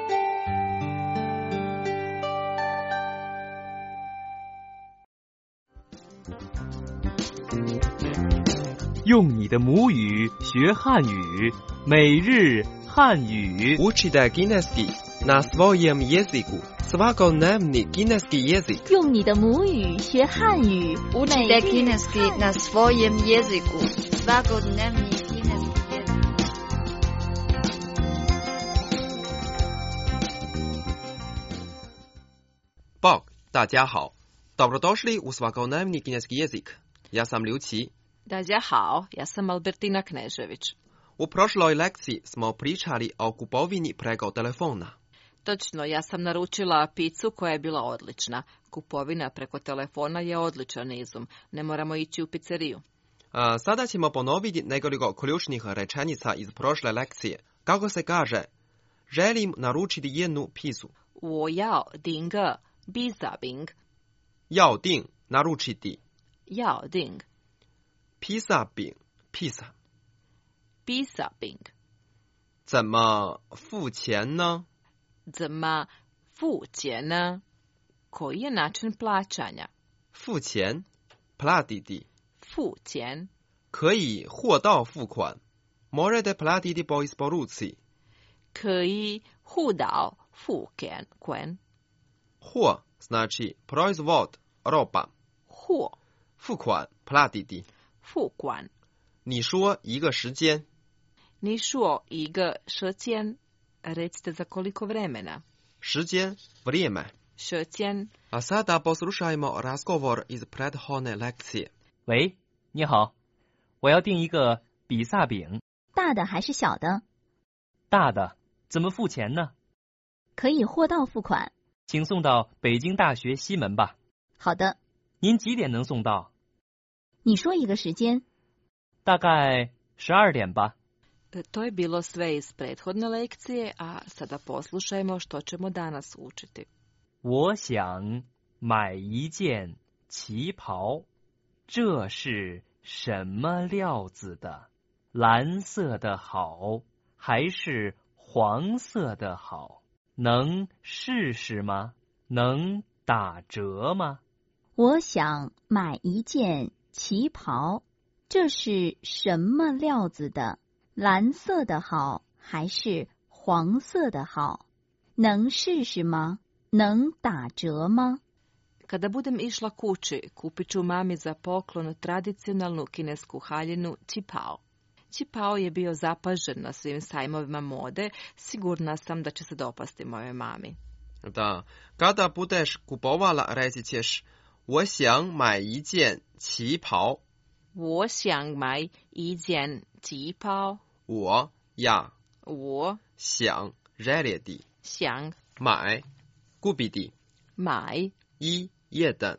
[SPEAKER 9] 用你的母语学汉语，每日汉语。
[SPEAKER 10] Učite kineski na svojem jeziku. Svakodnevni kineski jezik.
[SPEAKER 11] 用你的母语学汉语，
[SPEAKER 12] Učite kineski na svojem jeziku. Svakodnevni kineski jezik.
[SPEAKER 10] Bog, 大家好. Dobrodošli u svakodnevni kineski jezik. Ja sam Liu Qi.
[SPEAKER 1] 大家好, ja sam Albertina Knežević.
[SPEAKER 10] U prošloj lekciji smo pričali o kupovini preko telefona.
[SPEAKER 1] Točno, ja sam naručila picu koja je bila odlična. Kupovina preko telefona je odličan izum. Ne moramo ići u pizzeriju.
[SPEAKER 10] A, sada ćemo ponoviti nekoliko ključnih rečenica iz prošle lekcije. Kako se kaže, želim naručiti jednu pizu.
[SPEAKER 1] 我要订个披萨饼。
[SPEAKER 10] 要订 naručiti.
[SPEAKER 1] 要订
[SPEAKER 10] 披萨饼 pizza.
[SPEAKER 1] 披萨饼。
[SPEAKER 10] 怎么付钱呢？
[SPEAKER 1] 怎么付钱呢？ Koji je način plaćanja?
[SPEAKER 10] 付钱 platiti.
[SPEAKER 1] 付钱
[SPEAKER 10] 可以货到付款 možete platiti po isporuci.
[SPEAKER 1] 可以货到付款。
[SPEAKER 10] 货 znači proizvod, roba.
[SPEAKER 1] 货
[SPEAKER 10] 付款 platiti.
[SPEAKER 1] 付款。
[SPEAKER 10] 你说一个时间。
[SPEAKER 1] 你说一个时间。Recite za koliko vremena.
[SPEAKER 10] 时间 vrijeme.
[SPEAKER 1] 时间。
[SPEAKER 10] A sada poslušajmo razgovor iz prethodne lekcije.
[SPEAKER 9] 喂，你好，我要订一个比萨饼。
[SPEAKER 11] 大的还是小的？
[SPEAKER 9] 大的，怎么付钱呢？
[SPEAKER 11] 可以货到付款。
[SPEAKER 9] 请送到北京大学西门吧。
[SPEAKER 11] 好的。
[SPEAKER 9] 您几点能送到？
[SPEAKER 11] 你说一个时间。
[SPEAKER 9] 大概十二点吧。
[SPEAKER 1] To je bilo sve iz prethodne lekcije, a sada poslušajmo što ćemo danas učiti.
[SPEAKER 9] 我想买一件旗袍，这是什么料子的？蓝色的好，还是黄色的好？能试试吗？能打折吗？
[SPEAKER 11] 我想买一件旗袍，这是什么料子的？蓝色的好，还是黄色的好？能试试吗？能打折吗？
[SPEAKER 1] Kada budem išla kući, kupit ću mami za poklon tradicionalnu kinesku haljinu čipao. Čipao je bio zapažen na svim sajmovima mode, sigurna sam da će se dopasti mojoj mami.
[SPEAKER 10] Da, kada budeš kupovala, reći ćeš 我想买一件旗袍。
[SPEAKER 1] 我想买一件旗袍。
[SPEAKER 10] 我 ja
[SPEAKER 1] 我
[SPEAKER 10] 想 željeti
[SPEAKER 1] 想
[SPEAKER 10] 买 kupiti
[SPEAKER 1] 买
[SPEAKER 10] i jedan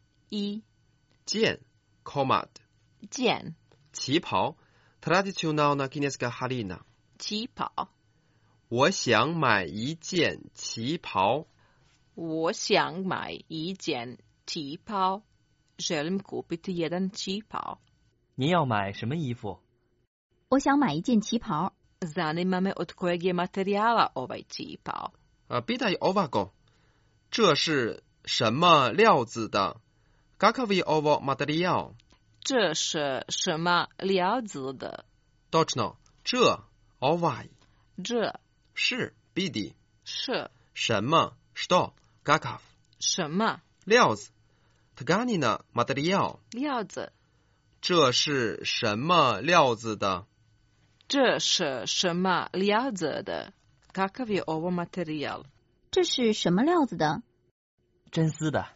[SPEAKER 1] i
[SPEAKER 10] 件 komad
[SPEAKER 1] 件
[SPEAKER 10] 旗袍 tradicionalna kineska haljina
[SPEAKER 1] 旗袍。
[SPEAKER 10] 我想买一件旗袍。
[SPEAKER 1] 我想买一件旗袍。Želim kupiti jedan čipao.
[SPEAKER 9] 您要买什么衣服？
[SPEAKER 11] 我想买一件旗袍。
[SPEAKER 1] Zanima me od kojeg je materijala ovaj čipao.
[SPEAKER 10] Pitaj ovako. 这是什么料子的？ Kakav je ovo materijal?
[SPEAKER 1] 这是什么料子的？
[SPEAKER 10] Točno. 这 ovaj.
[SPEAKER 1] 这
[SPEAKER 10] 是 bidi.
[SPEAKER 1] 是
[SPEAKER 10] 什么 što kakav.
[SPEAKER 1] 什么
[SPEAKER 10] 料子 tkanina materijal.
[SPEAKER 1] 料子。
[SPEAKER 10] 这是什么料子的？
[SPEAKER 1] 这是什么料子的？ Kakav je ovo materijal?
[SPEAKER 11] 这是什么料子的？
[SPEAKER 9] 真丝的。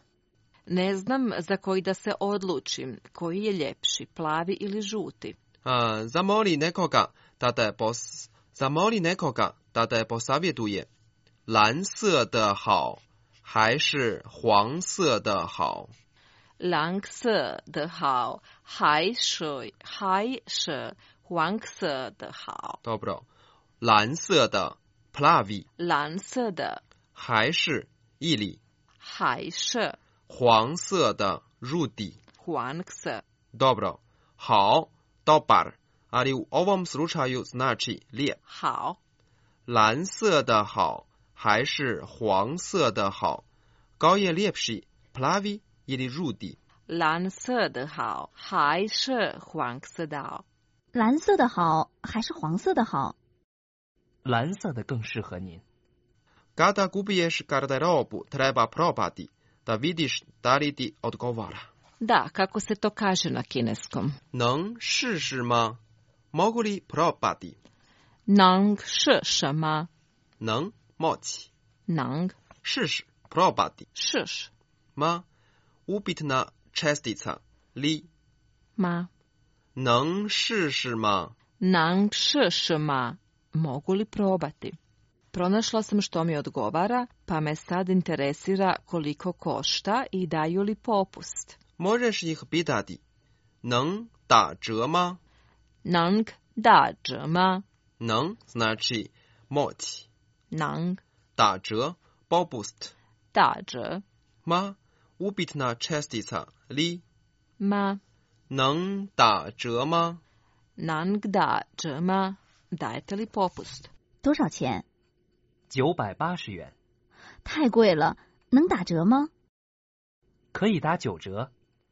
[SPEAKER 1] Ne znam za koji da se odlučim, koji je ljepši, plavi ili žuti.
[SPEAKER 10] A, zamoli nekoga da te pos zamoli nekoga da te posavjetuje. 蓝色的好还是黄色的好？
[SPEAKER 1] 蓝色的好还是还是黄色的好？
[SPEAKER 10] Dobro. 蓝色的 plavi
[SPEAKER 1] 蓝色的
[SPEAKER 10] 还是 ili
[SPEAKER 1] 还是
[SPEAKER 10] 黄色的 rudi
[SPEAKER 1] 黄色。
[SPEAKER 10] Dobro. 好 dobar, ali u ovom slučaju znači lijep.
[SPEAKER 1] 好。
[SPEAKER 10] 蓝色的好还是黄色的好？高叶lijepši plavi ili rudi？
[SPEAKER 1] 蓝色的好还是黄色的好？
[SPEAKER 11] 蓝色的好还是黄色的好？
[SPEAKER 9] 蓝色的更适合您。
[SPEAKER 10] Kada kupuješ garderobu treba probati da vidiš da li ti odgovara.
[SPEAKER 1] Da, kako se to kaže na kineskom?
[SPEAKER 10] 能试试吗？ Mogu li probati?
[SPEAKER 1] 能试试吗？
[SPEAKER 10] 能 moći
[SPEAKER 1] 能
[SPEAKER 10] 试试 probati
[SPEAKER 1] 试试
[SPEAKER 10] ma upitna čestica li
[SPEAKER 1] 吗？
[SPEAKER 10] 能试试吗？
[SPEAKER 1] 能试试吗？Mogu li probati? Pronašla sam što mi odgovara, pa me sad interesira koliko košta i daju li popust.
[SPEAKER 10] Možeš ih pitati, 能打折吗?
[SPEAKER 1] 能打折吗?
[SPEAKER 10] 能 znači moći.
[SPEAKER 1] 能
[SPEAKER 10] 打折 popust.
[SPEAKER 1] 打折
[SPEAKER 10] ma upitna čestica li.
[SPEAKER 1] ma
[SPEAKER 10] 能打折吗?
[SPEAKER 1] 能打折吗? Dajete li popust?
[SPEAKER 11] 多少钱？
[SPEAKER 9] 九百八十元。
[SPEAKER 11] 太贵了，能打折吗？
[SPEAKER 9] 可以打九折。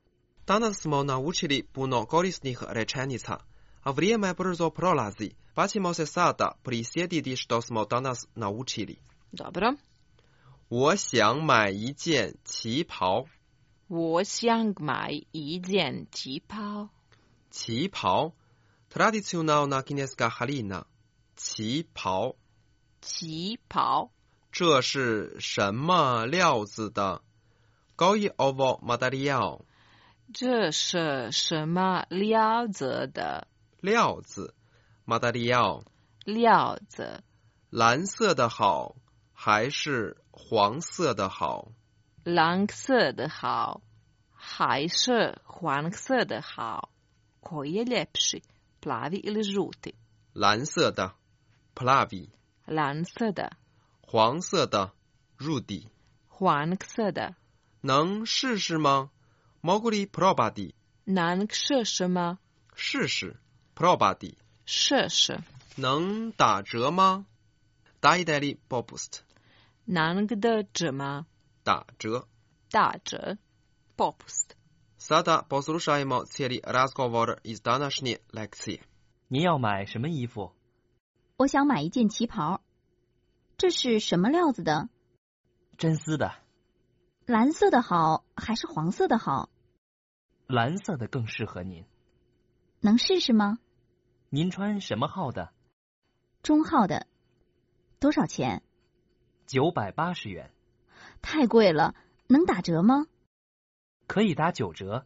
[SPEAKER 10] Danas smo naučili puno korisnih rečenica, a vrijeme brzo prolazi, pa ćemo se sada prisjetiti što smo danas naučili.
[SPEAKER 1] Dobro.
[SPEAKER 10] 我想买一件旗袍。
[SPEAKER 1] 我想买一件旗袍。
[SPEAKER 10] 旗袍 tradicionalna kineska haljina. 旗袍。
[SPEAKER 1] 旗袍。
[SPEAKER 10] 这是什么料子的？ Koji ovo materijal?
[SPEAKER 1] 这是什么料子的？
[SPEAKER 10] 料子 material
[SPEAKER 1] 料子。
[SPEAKER 10] 蓝色的好还是黄色的好？
[SPEAKER 1] 蓝色的好还是黄色的好？ Koji je ljepši, plavi ili žuti?
[SPEAKER 10] 蓝色的 plavi
[SPEAKER 1] 蓝色的。
[SPEAKER 10] 黄色的 rudi
[SPEAKER 1] 黄色的。
[SPEAKER 10] 能试试吗？ Mogu li probati?
[SPEAKER 1] 能试试吗？
[SPEAKER 10] 试试 probati
[SPEAKER 1] 试试。
[SPEAKER 10] 能打折吗？ Dajte li popust?
[SPEAKER 1] 能打折吗？
[SPEAKER 10] 打折。
[SPEAKER 1] 打折 popust.
[SPEAKER 10] Sada poslušajmo cijeli razgovor iz današnje lekcije.
[SPEAKER 9] 您要买什么衣服？
[SPEAKER 11] 我想买一件旗袍。这是什么料子的？
[SPEAKER 9] 真丝的。
[SPEAKER 11] 蓝色的好还是黄色的好？
[SPEAKER 9] 蓝色的更适合您。
[SPEAKER 11] 能试试吗？
[SPEAKER 9] 您穿什么号的？
[SPEAKER 11] 中号的。多少钱？
[SPEAKER 9] 九百八十元。
[SPEAKER 11] 太贵了，能打折吗？
[SPEAKER 9] 可以打九折。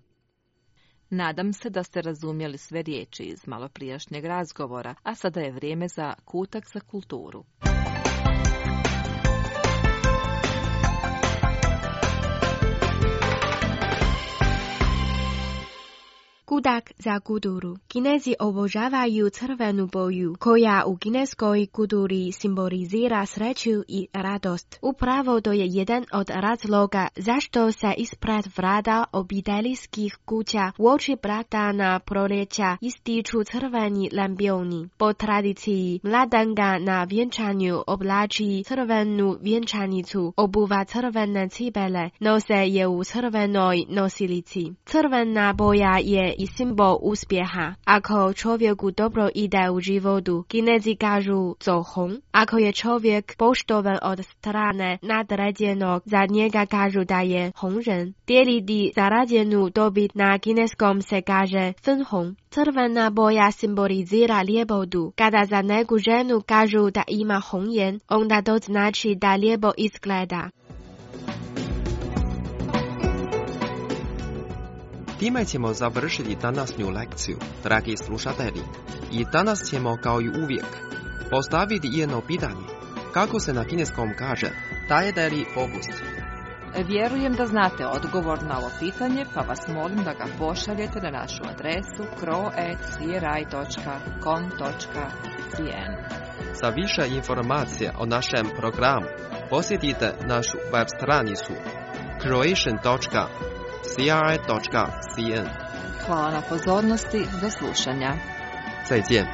[SPEAKER 1] Nadam se da ste razumjeli sve riječi iz maloprijašnjeg razgovora, a sada je vrijeme za kutak za kulturu.
[SPEAKER 3] Kutak za kulturu. Kinezi obožavaju crvenu boju, koja u kineskoj kulturi simbolizira sreću i radost. Upravo to je jedan od razloga zašto se ispred vrata obiteljskih kuća uoči blagdana proljeća ističu crveni lampioni. Po tradiciji, mladenka na vjenčanju oblači crvenu vjenčanicu, obuva crvene cipele, nose je u crvenoj nosilici. Crvena boja je i simbol uspjeha. Ako čovjeku dobro ide u životu, Kinezi kažu 走红. Ako je čovjek poštovan od strane nadređenog, za njega kažu da je 红人. Dijeliti zarađenu dobit na kineskom se kaže 分红. Crvena boja simbolizira ljepotu. Kada za neku ženu kažu da ima 红颜, onda to znači da lijepo izgleda.
[SPEAKER 10] Time ćemo završiti današnju lekciju, dragi slušatelji. I danas ćemo, kao i uvijek, postaviti jedno pitanje. Kako se na kineskom kaže, dajete li popust?
[SPEAKER 1] Vjerujem da znate odgovor na ovo pitanje, pa vas molim da ga pošaljete na našu adresu kro at c r i dot com dot c n.
[SPEAKER 10] Za više informacija o našem programu, posjetite našu web stranicu croatian dot c r i dot c n.
[SPEAKER 1] Hvala na pozornosti, do slušanja.
[SPEAKER 10] 再见。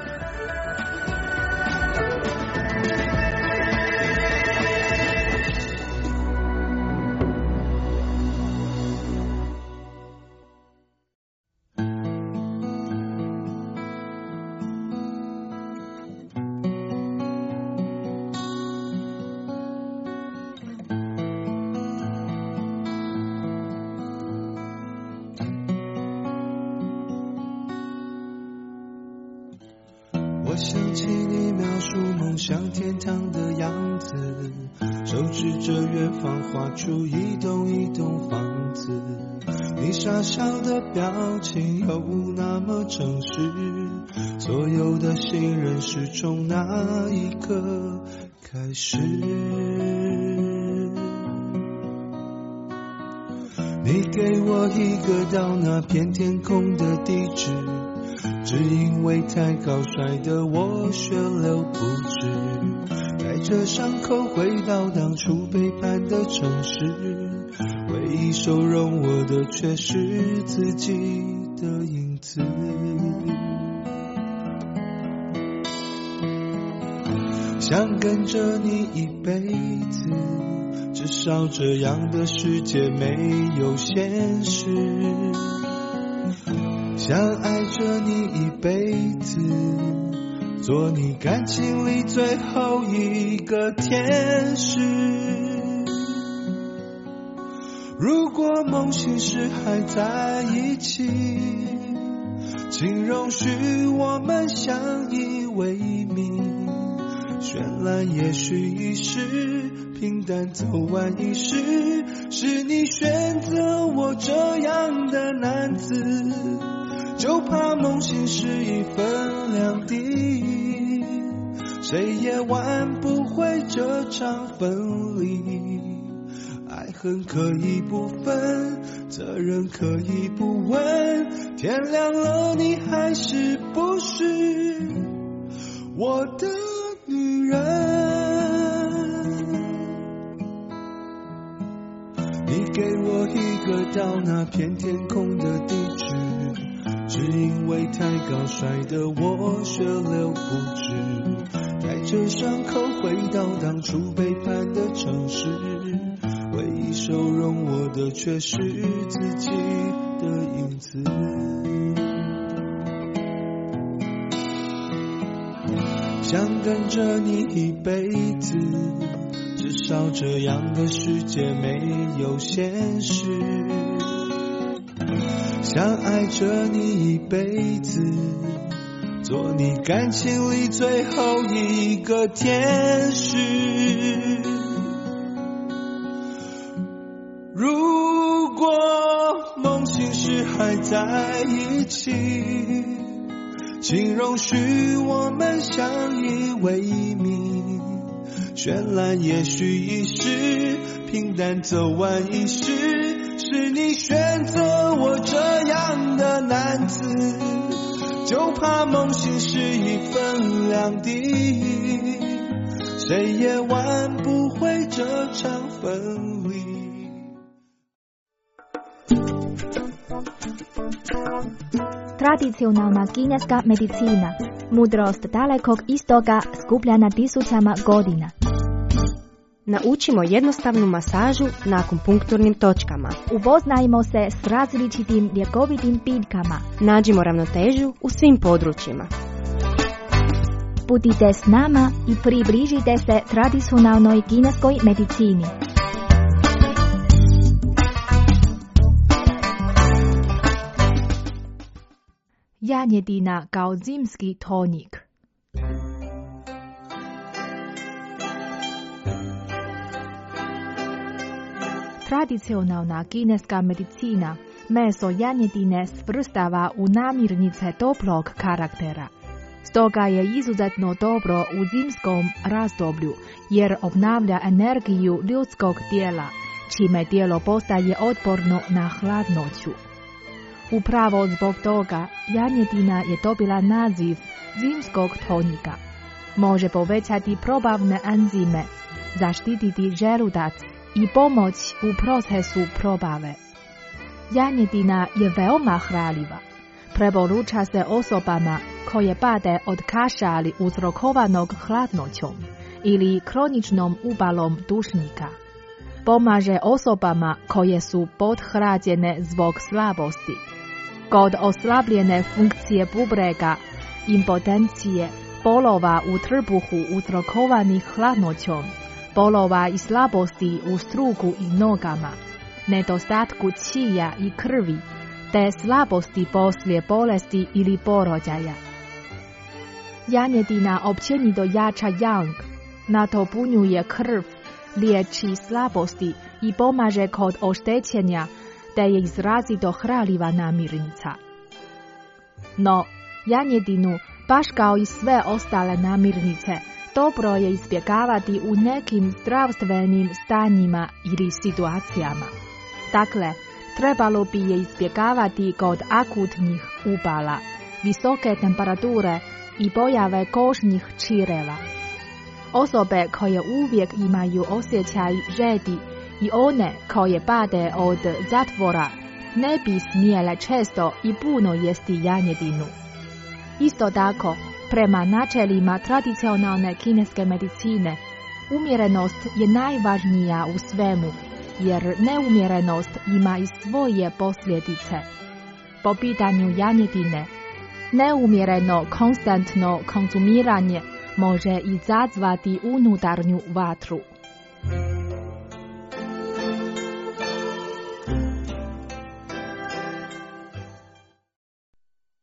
[SPEAKER 14] 我想起你描述梦想天堂的样子，手指着远方画出一栋一栋房子，你傻笑的表情又那么诚实，所有的信任始终那一刻开始。你给我一个到那片天空的地址，只因为太高摔得我血流不止，带着伤口回到当初背叛的城市，唯一收容我的却是自己的影子。想跟着你一辈子，至少这样的世界没有现实。想爱着你一辈子，做你感情里最后一个天使。如果梦醒时还在一起，请容许我们相依为命。绚烂也许一时，平淡走完一世，是你选择我这样的男子，就怕梦醒时已分两地，谁也挽不回这场分离。爱恨可以不分，责任可以不问，天亮了你还是不是我的女人。你给我一个到那片天空的地址，只因为太高摔得我血流不止，带着伤口回到当初背叛的城市，唯一收容我的却是自己的影子。想跟着你一辈子，至少这样的世界没有现实。想爱着你一辈子，做你感情里最后一个天使。如果梦醒时还在一起，请容许我们相依为命。绚烂也许一时，平淡走完一世，是你选择我这样的男子，就怕梦醒时已分两地，谁也挽不回这场分离。
[SPEAKER 3] Tradicionalna kineska medicina, mudrost dalekog istoga skupljena tisućama godina.
[SPEAKER 5] Naučimo jednostavnu masažu na akupunkturnim točkama.
[SPEAKER 3] Upoznajmo se s različitim ljekovitim biljkama.
[SPEAKER 5] Nađimo ravnotežu u svim područjima.
[SPEAKER 3] Budite s nama i približite se tradicionalnoj kineskoj medicini. Janjetina kao zimski tonik. Tradicionalna kineska medicina meso janjetine svrstava u namirnice toplog karaktera. Stoga je izuzetno dobro u zimskom razdoblju jer obnavlja energiju ljudskog tijela, čime tijelo postaje otporno na hladnoću. Upravo zbog toga janjetina je dobila naziv zimskog tonika. Može povećati probavne enzime, zaštititi želudac i pomoć u procesu probave. Janjetina je veoma hranljiva. Preporuča se osobama koje pate od kašali uzrokovanog hladnoćom ili kroničnom upalom dušnika. Pomaže osobama koje su podhlađene zbog slabosti. Kod oslabljene funkcije bubrega, impotencije, bolova u trbuhu uzrokovanih hladnoćom, bolova i slabosti u struku i nogama, nedostatku čija i krvi, te slabosti poslije bolesti ili porođaja. Janjetina općenito jača yang, nadopunjuje krv, liječi slabosti i pomaže kod oštećenja, te je izrazito hranljiva namirnica. No, janjetinu, baš kao i sve ostale namirnice, dobro je izbjegavati u nekim zdravstvenim stanjima ili situacijama. Dakle, trebalo bi je izbjegavati kod akutnih upala, visoke temperature i pojave kožnih čireva. Osobe koje uvijek imaju osjećaj žedi i one koje pade od zatvora ne bi smjele često i puno jesti janjetinu. Isto tako, prema načelima tradicionalne kineske medicine, umjerenost je najvažnija u svemu, jer neumjerenost ima i svoje posljedice. Po pitanju janjetine, neumjereno konstantno konzumiranje može izazvati unutarnju vatru.